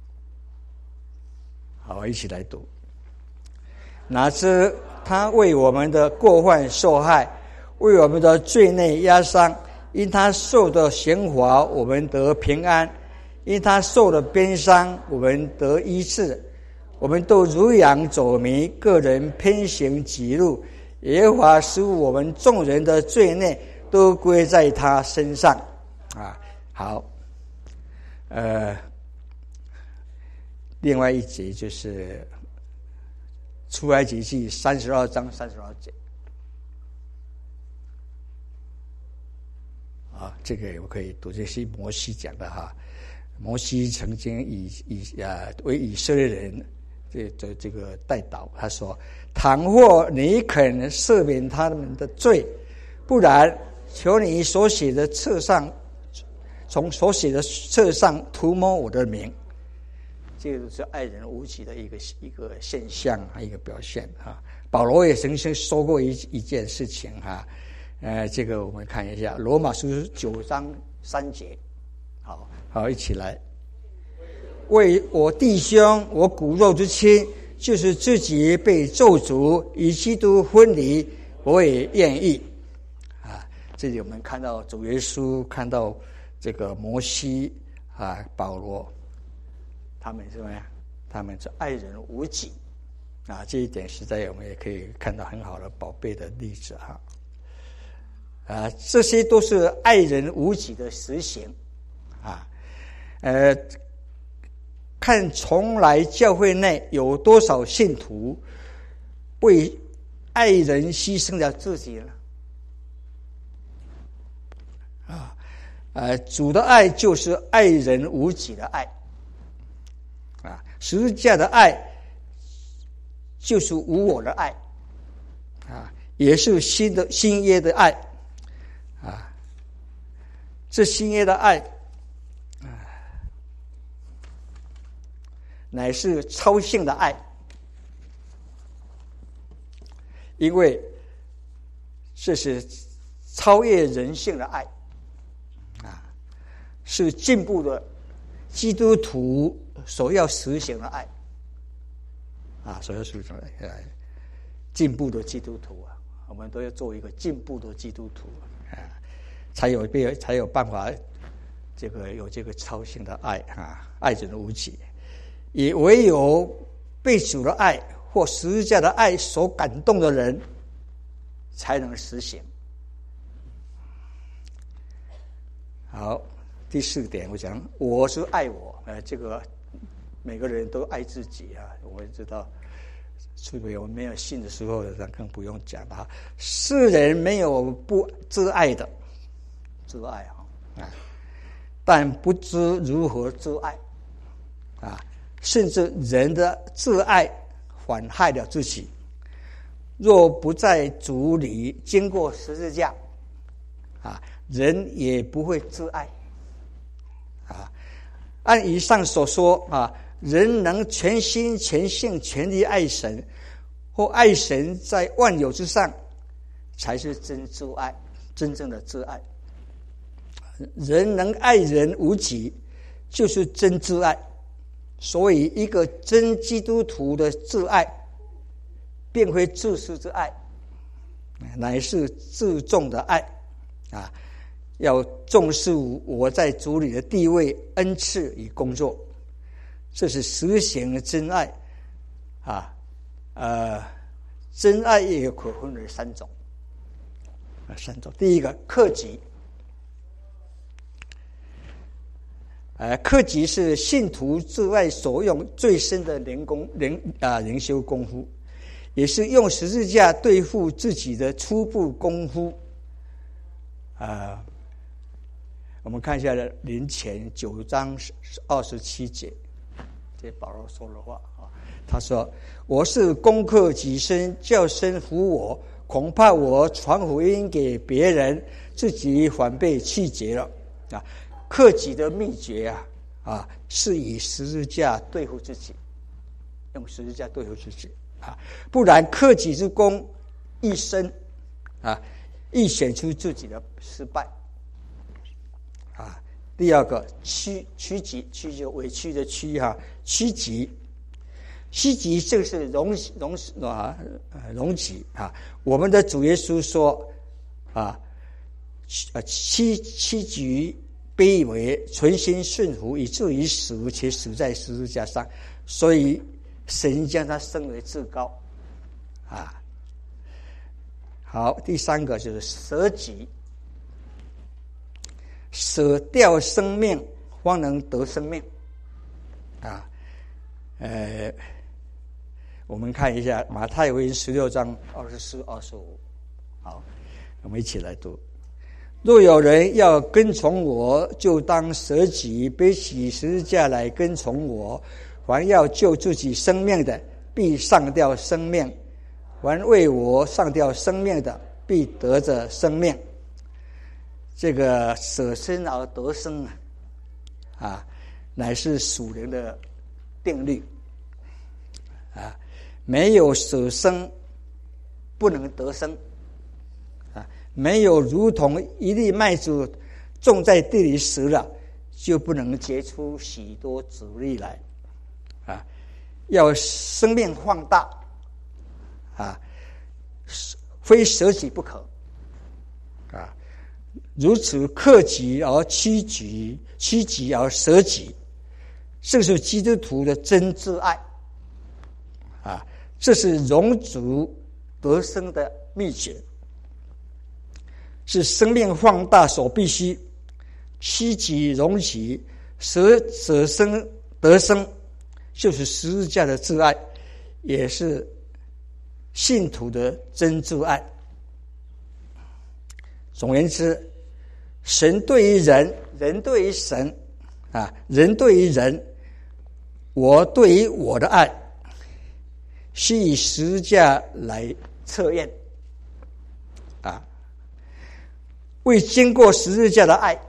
好，一起来读。哪知他为我们的过犯受害，为我们的罪孽压伤，因他受的刑罚，我们得平安；因他受的鞭伤，我们得医治。我们都如羊走迷，个人偏行己路，耶和华使我们众人的罪孽都归在他身上好另外一节就是出埃及记32章32节。 这个我可以读，这是摩西讲的哈。摩西曾经为以色列人这个代祷，他说：倘或你肯赦免他们的罪，不然求你所写的册上，从所写的册上涂抹我的名。这个是爱人无己的一个现象，一个表现哈。保罗也曾经说过一件事情哈，这个我们看一下罗马书9章3节，好，一起来。为我弟兄，我骨肉之亲，就是自己被咒诅，与基督分离，我也愿意。这里我们看到主耶稣，看到这个摩西保罗。他们是什么呀？他们是爱人无己这一点实在我们也可以看到很好的宝贝的例子这些都是爱人无己的实行看从来教会内有多少信徒为爱人牺牲了自己呢？主的爱就是爱人无己的爱。十字架的爱就是无我的爱也是新约的爱这新约的爱乃是超性的爱，因为这是超越人性的爱是进步的基督徒所要实行的爱所要实行的爱，进步的基督徒我们都要做一个进步的基督徒才有办法有这个超性的爱爱人无己，也唯有被主的爱或十字架的爱所感动的人才能实行。好，第4点，我讲我是爱我这个每个人都爱自己我也知道，除非我们没有信的时候，更不用讲了世人没有不自爱的，自爱但不知如何自爱甚至人的自爱反害了自己。若不在主里经过十字架人也不会自爱按以上所说人能全心全性全力爱神，或爱神在万有之上，才是真自爱，真正的自爱。人能爱人无己，就是真自爱。所以一个真基督徒的自爱并非自私之爱，乃是自重的爱要重视我在主里的地位、恩赐与工作，这是实行真爱真爱也有可分为3种第一个克己克己是信徒自爱所用最深的灵修功夫，也是用十字架对付自己的初步功夫我们看一下林前9章27节，这保罗说的话他说：我是攻克己身，叫身服我，恐怕我传福音给别人，自己反被弃绝了克己的秘诀是以十字架对付自己，用十字架对付自己不然克己之功一生易显出自己的失败第二个趋己，趋就委屈的趋趋己，趋己就是容己我们的主耶稣说趋己卑微，存心顺服，以至于死，且死在十字架上，所以神将他升为至高好，第3个就是舍己，舍掉生命方能得生命我们看一下马太福音16章24、25好，我们一起来读。 若有人要跟从我，就当舍己，背起十字架来跟从我。凡要救自己生命的，必丧掉生命；凡为我丧掉生命的，必得着生命。这个舍生而得生乃是属灵的定律没有舍生不能得生没有如同一粒麦子种在地里死了，就不能结出许多子粒来要生命放大非舍己不可如此克己而屈己而舍己，这是基督徒的真挚爱这是荣主得生的秘诀，是生命放大所必须。屈己荣己，舍生得生，就是十字架的挚爱，也是信徒的真挚爱。总而言之，神对于人，人对于神人对于人，我对于我的爱，是以十字架来测验未经过十字架的爱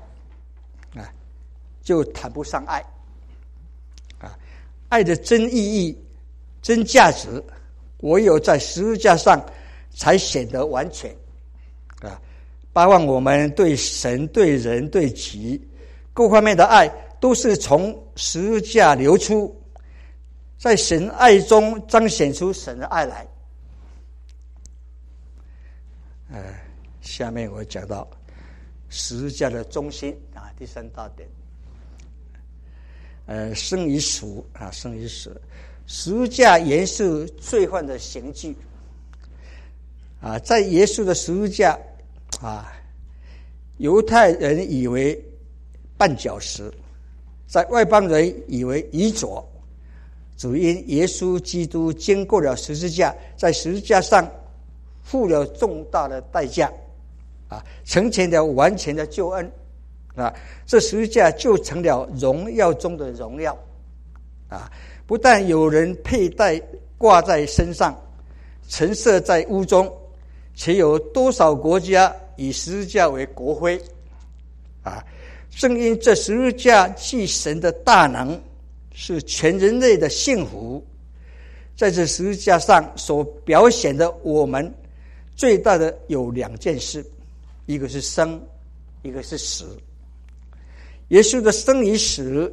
就谈不上爱爱的真意义、真价值，唯有在十字架上才显得完全盼望我们对神、对人、对己各方面的爱，都是从十字架流出，在神爱中彰显出神的爱来。下面我讲到十字架的中心第三大点。生与死生与死，十字架原是罪犯的刑具在耶稣的十字架犹太人以为绊脚石，在外邦人以为遗左，只因耶稣基督经过了十字架，在十字架上付了重大的代价成全了完全的救恩这十字架就成了荣耀中的荣耀不但有人佩戴挂在身上，陈设在屋中，且有多少国家以十字架为国徽正因这十字架既神的大能，是全人类的幸福，在这十字架上所表现的我们最大的有两件事，一个是生，一个是死。耶稣的生与死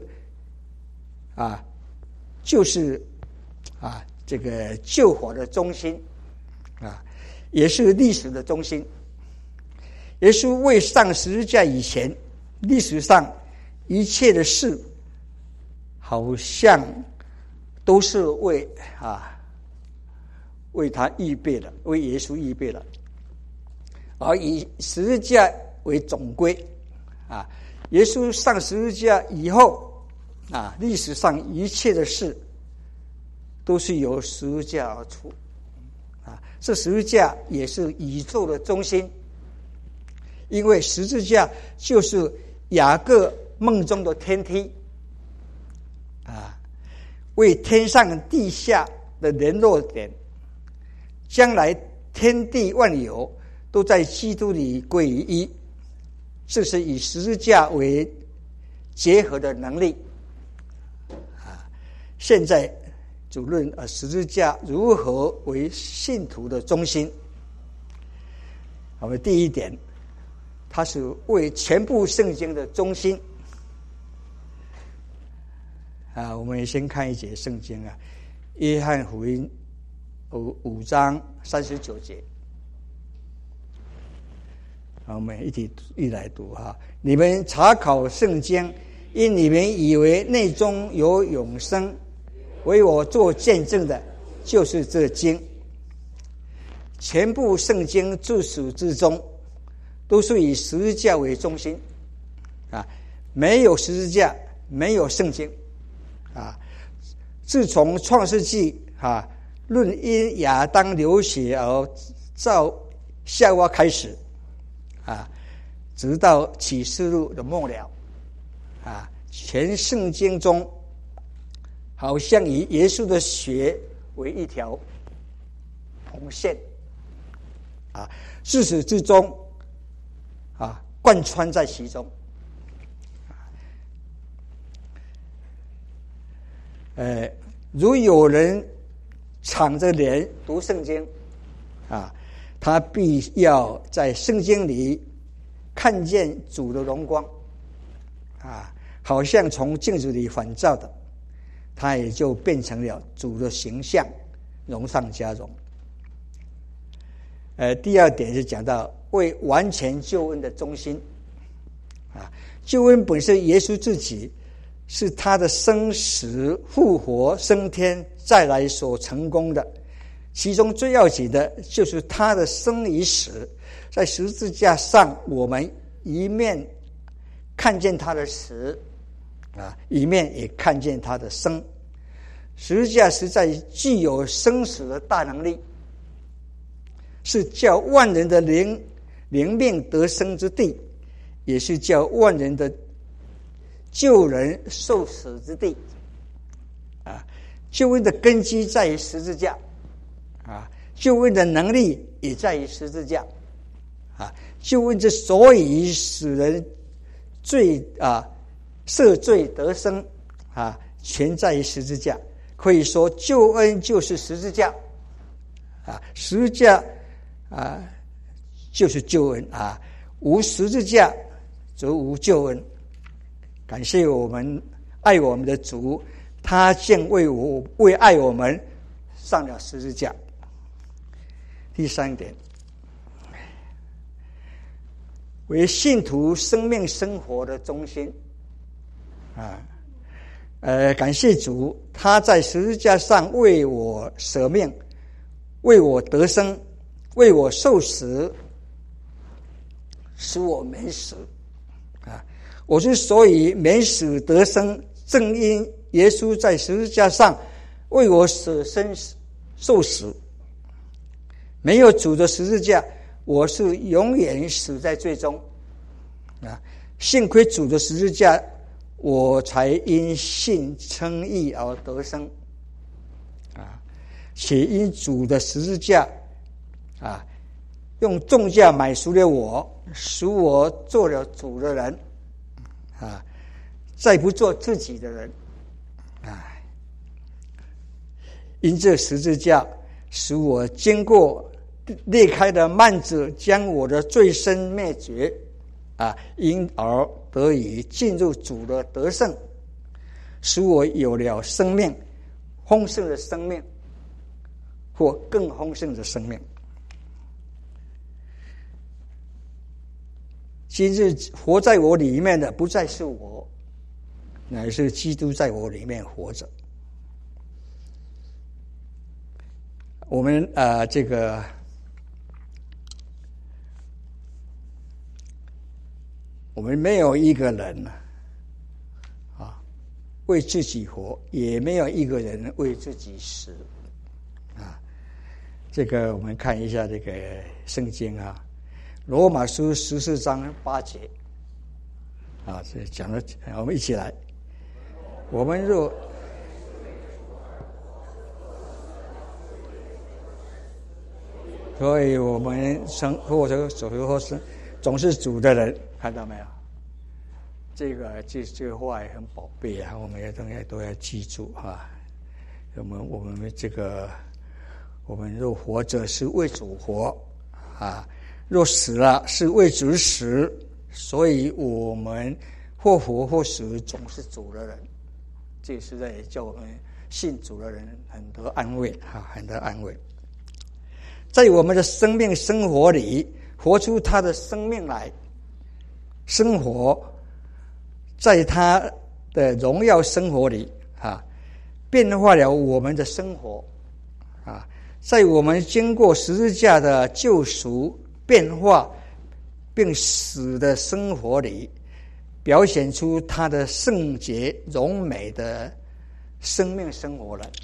就是这个救火的中心也是历史的中心。耶稣未上十字架以前，历史上一切的事好像都是为他预备的，为耶稣预备了，而以十字架为总归耶稣上十字架以后历史上一切的事都是由十字架而出这十字架也是宇宙的中心，因为十字架就是雅各梦中的天梯为天上地下的联络点，将来天地万有都在基督里归于一，这是以十字架为结合的能力现在主论十字架如何为信徒的中心。我们第一点，它是为全部圣经的中心我们先看一节圣经约翰福音5章39节我们一起来读你们查考圣经，因你们以为内中有永生，为我做见证的就是这经。全部圣经自始至终都是以十字架为中心没有十字架没有圣经自从创世纪论因亚当流血而造夏娃开始直到启示录的末了啊，全圣经中好像以耶稣的血为一条红线啊，自始至终啊，贯穿在其中。如有人敞着脸读圣经啊，他必要在圣经里看见主的荣光啊，好像从镜子里反照的，他也就变成了主的形象，荣上加荣。第二点是讲到为完全救恩的中心啊，救恩本身耶稣自己是他的生死复活升天再来所成功的，其中最要紧的就是他的生与死，在十字架上我们一面看见他的死啊，一面也看见他的生。十字架实在具有生死的大能力，是叫万人的灵命得生之地，也是叫万人的救人受死之地啊！救恩的根基在于十字架啊，救恩的能力也在于十字架啊！救恩之所以使人赦罪得生啊，全在于十字架。可以说，救恩就是十字架啊，十字架啊就是救恩啊，无十字架则无救恩。感谢我们爱我们的主，他竟为爱我们上了十字架。第三点，为信徒生命生活的中心啊。感谢主，他在十字架上为我舍命，为我得生，为我受死，使我免死啊！我之所以免死得生，正因耶稣在十字架上为我舍身受死。没有主的十字架，我是永远死在罪中啊！幸亏主的十字架，我才因信称义而得生啊！且因主的十字架啊，用重价买赎了我，使我做了主的人啊，再不做自己的人啊！因这十字架，使我经过裂开的幔子，将我的罪身灭绝啊，因而得以进入主的得胜，使我有了生命，丰盛的生命，或更丰盛的生命。今日活在我里面的，不再是我，乃是基督在我里面活着。我们我们没有一个人啊为自己活，也没有一个人为自己死啊。这个我们看一下这个圣经啊，罗马书14章8节啊，这讲了，我们一起来。我们若所以我们生或者走或生总是主的人，看到没有？这个话也很宝贝啊，我们也都要记住哈。我们这个，我们若活着是为主活啊，若死了是为主死，所以我们或活或死总是主的人。这实在也叫我们信主的人很得安慰啊，很得安慰。在我们的生命生活里，活出他的生命来，生活在他的荣耀生活里啊，变化了我们的生活啊，在我们经过十字架的救赎、变化并死的生活里，表现出他的圣洁荣美的生命生活来。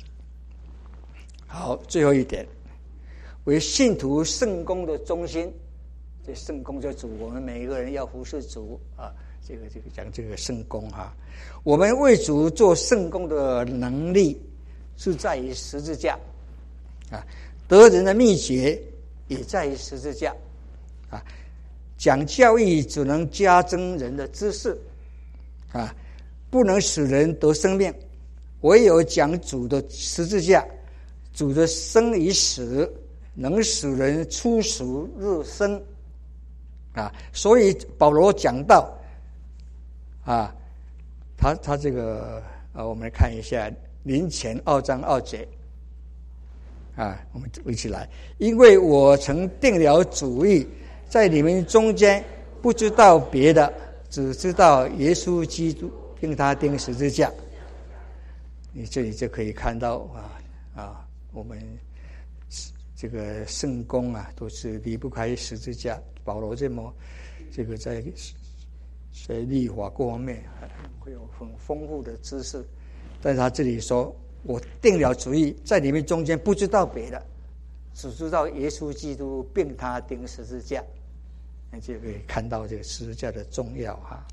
好，最后一点，为信徒圣工的中心这圣工就主，我们每一个人要服侍主啊。这个讲这个圣工哈，我们为主做圣工的能力是在于十字架啊，得人的秘诀也在于十字架啊。讲教义只能加增人的知识啊，不能使人得生命，唯有讲主的十字架，主的生与死能使人出死入生啊。所以保罗讲到啊，他这个我们来看一下林前2章2节啊，我们一起来。因为我曾定了主意，在你们中间不知道别的，只知道耶稣基督并他钉十字架。你这里就可以看到我们这个圣工啊，都是离不开十字架。保罗这个在律法各方面会有很丰富的知识，但是他这里说，我定了主意，在你们中间不知道别的，只知道耶稣基督并他钉十字架。那就可以看到这个十字架的重要哈。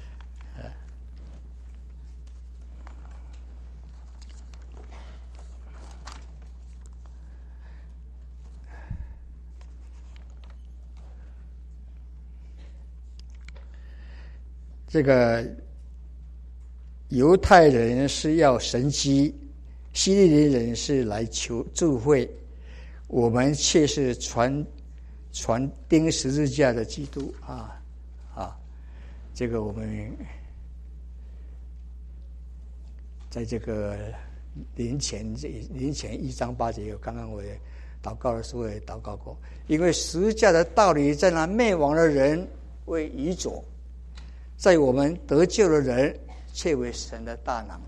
这个犹太人是要神迹，希利尼人是来求助会，我们却是传钉十字架的基督这个我们在这个林前1章8节，刚刚我也祷告的时候也祷告过，因为十字架的道理在那灭亡的人为愚拙，在我们得救的人却为神的大能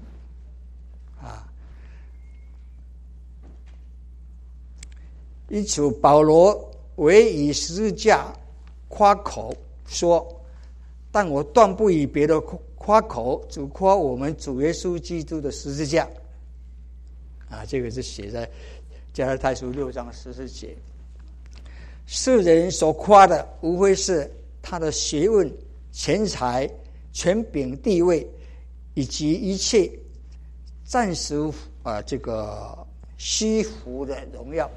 因此保罗唯以十字架夸口说，但我断不以别的夸口，只夸我们主耶稣基督的十字架这个是写在加拉太书6章14节。世人所夸的无非是他的学问、钱财、权柄、地位，以及一切暂时这个虚浮的荣耀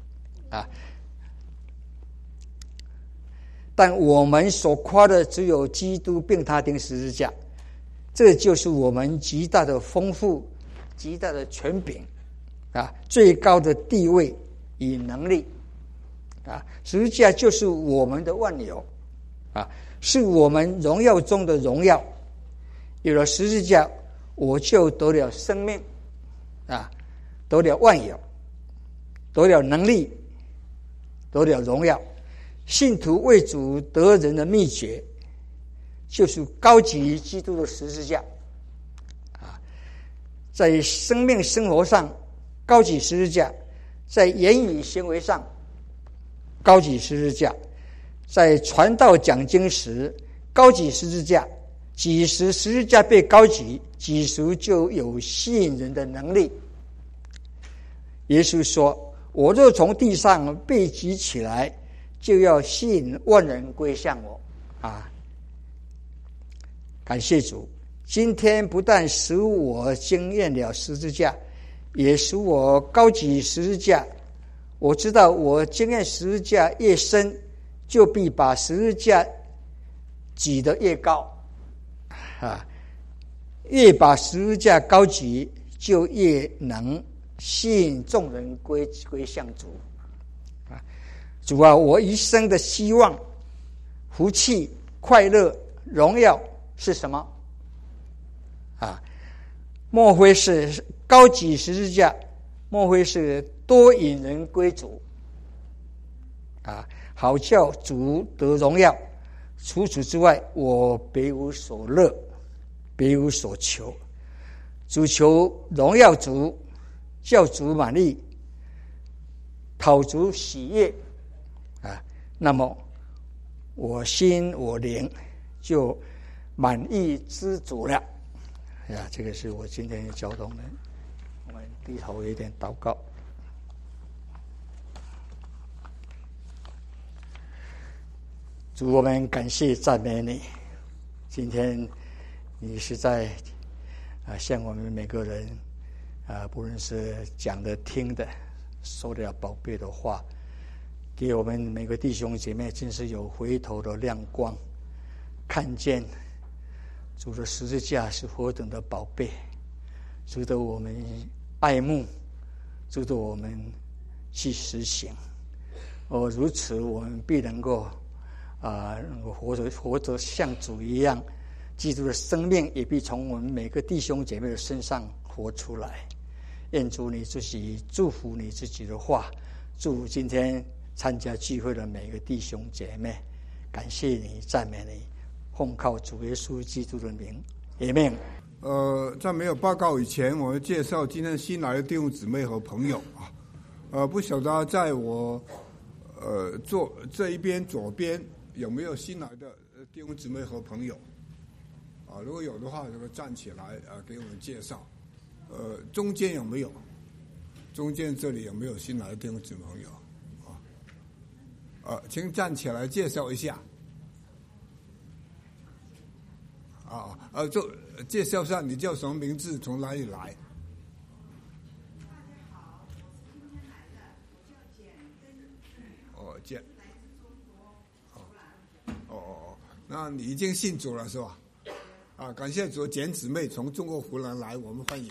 但我们所夸的只有基督并他钉十字架，这就是我们极大的丰富、极大的权柄最高的地位与能力十字架就是我们的万有是我们荣耀中的荣耀。有了十字架，我就得了生命得了万有，得了能力，得了荣耀。信徒为主得人的秘诀，就是高举基督的十字架在生命生活上高举十字架，在言语行为上高举十字架，在传道讲经时高举十字架。几时十字架被高举，几时就有吸引人的能力。耶稣说，我若从地上被举起来，就要吸引万人归向我感谢主，今天不但使我经验了十字架，也使我高举十字架。我知道我经验十字架越深，就必把十字架举得越高越把十字架高举，就越能吸引众人归向主主我一生的希望、福气、快乐、荣耀是什么莫非是高举十字架，莫非是多引人归主好叫主得荣耀。除此之外，我别无所乐，别无所求。主求荣耀主，叫主满意，讨主喜悦那么我心我灵就满意知足了这个是我今天的交通的。我们低头有点祷告。 主，我们感谢赞美你。今天你是在向我们每个人不论是讲的、听的，说了宝贝的话，给我们每个弟兄姐妹真是有回头的亮光，看见主的十字架是何等的宝贝，值得我们爱慕，值得我们去实行。如此我们必能够活着像主一样，基督的生命也必从我们每个弟兄姐妹的身上活出来。愿主你自己祝福你自己的话，祝福今天参加聚会的每个弟兄姐妹，感谢你，赞美你，奉靠主耶稣基督的名，阿们。 在没有报告以前，我们介绍今天新来的弟兄姊妹和朋友不晓得在我坐这一边左边有没有新来的弟兄姊妹和朋友如果有的话，就站起来给我们介绍。中间有没有？中间这里有没有新来的弟兄姊妹朋友？请站起来介绍一下。就介绍一下你叫什么名字，从哪里来？ 大家好，我是今天来的，我叫简根。 简。 来自中国湖南。 那你已经信主了是吧？感谢主，简姊妹从中国湖南来，我们欢迎。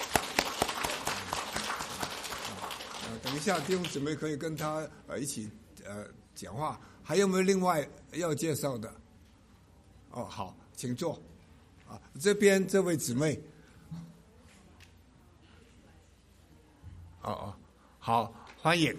等一下弟兄姊妹可以跟他一起讲话。还有没有另外要介绍的？好，请坐。这边这位姊妹。好，欢迎。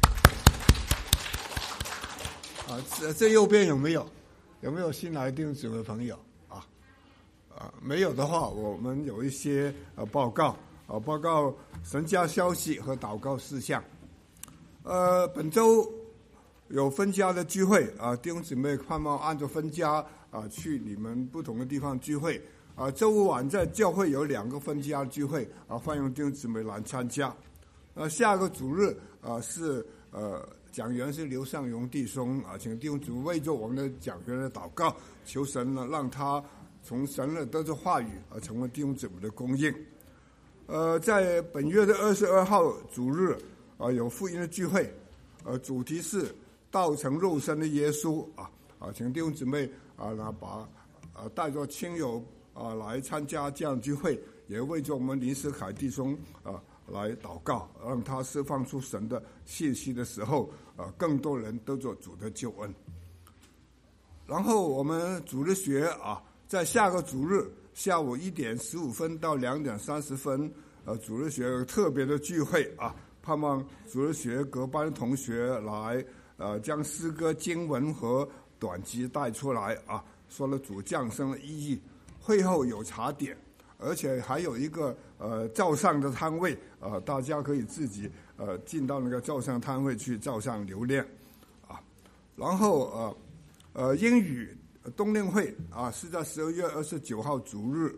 这右边有没有新来的弟兄姊妹朋友？没有的话，我们有一些报告神家消息和祷告事项。本周有分家的聚会弟兄姊妹盼望按照分家去你们不同的地方聚会。周五晚在教会有2个分家聚会欢迎弟兄姊妹来参加。下个主日是讲员是刘尚荣弟兄请弟兄姊妹为着我们的讲员的祷告，求神呢让他从神的得着话语成为弟兄姊妹的供应。在本月的22号主日有福音的聚会，主题是道成肉身的耶稣请弟兄姊妹带着亲友来参加这样聚会，也为着我们林思凯弟兄来祷告，让他释放出神的信息的时候更多人得着主的救恩。然后我们主日学在下个主日下午1点15分到2点30分主日学有特别的聚会盼望主日学各班的同学来将诗歌经文和短集带出来说了主降生的意义。会后有茶点，而且还有一个照相的摊位大家可以自己进到那个照相摊位去照相留念然后英语冬令会是在12月29号主日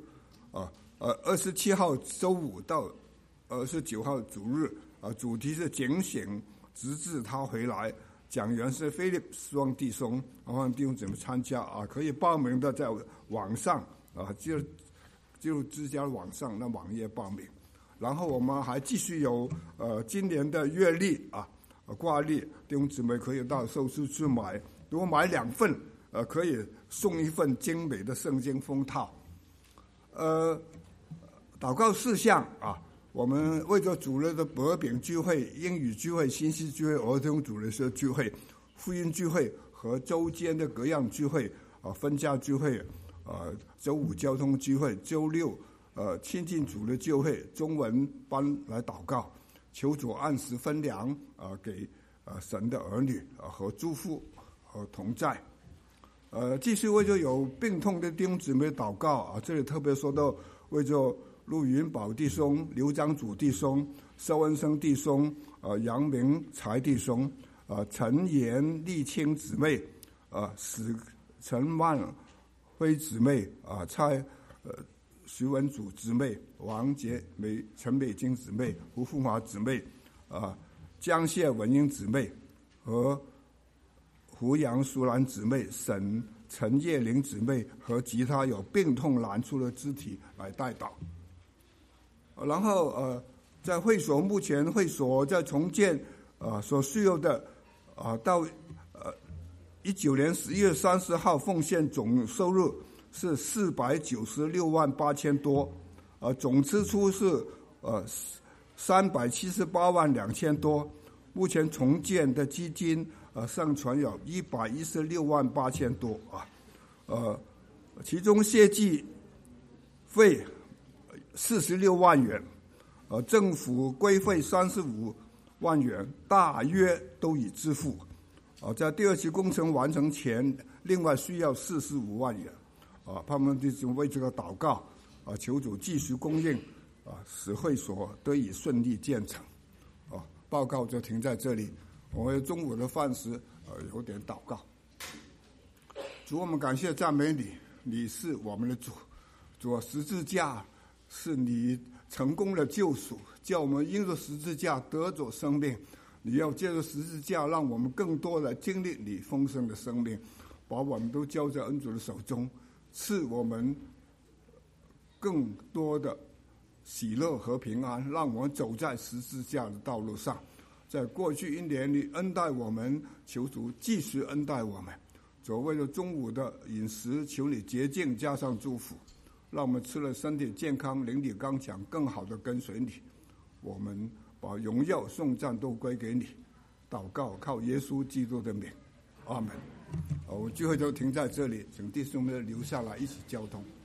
27号周五到29号主日主题是警醒直至他回来，讲员是菲利斯旺弟兄，欢迎弟兄姊妹参加可以报名的在网上就之家网上那网页报名。然后我们还继续有今年的月历挂历，弟兄姊妹可以到售书去买，如果买2份可以送1份精美的圣经封套。祷告事项我们为着主日的薄饼聚会、英语聚会、信息聚会、儿童主日学聚会、福音聚会和周间的各样聚会分家聚会周五交通聚会，周六亲近主的聚会，中文班来祷告，求主按时分粮给神的儿女和祝福和同在。继续为着有病痛的弟兄姊妹祷告这里特别说到为着陆云宝弟兄、刘章祖弟兄、邵文生弟兄、杨明才弟兄、陈延立清姊妹、史陈万辉姊妹徐文祖姊妹、王杰美、陈美金姊妹、胡凤华姊妹、江谢文英姊妹和胡杨淑兰姊妹、陈叶玲姊妹和其他有病痛难处的肢体来代祷。然后在会所，目前会所在重建所需要的到19年11月30号奉献总收入是496万8千多，总支出是378万2千多。目前重建的基金尚存有116万8千多其中谢祭费46万元，政府规费35万元，大约都已支付。在第二期工程完成前，另外需要45万元。他们就为这个祷告，求主继续供应，使会所得以顺利建成。报告就停在这里。我们中午的饭时，有点祷告。主，我们感谢赞美你，你是我们的主。主，十字架是你成功的救赎，叫我们因着十字架得着生命。你要借着十字架，让我们更多的经历你丰盛的生命，把我们都交在恩主的手中，赐我们更多的喜乐和平安，让我们走在十字架的道路上。在过去1年里恩待我们，求主继续恩待我们。主，为了中午的饮食，求你洁净加上祝福，让我们吃了身体健康，灵里刚强，更好的跟随你。我们把荣耀颂赞都归给你。祷告靠耶稣基督的名，阿门。我聚会就停在这里，请弟兄们留下来一起交通。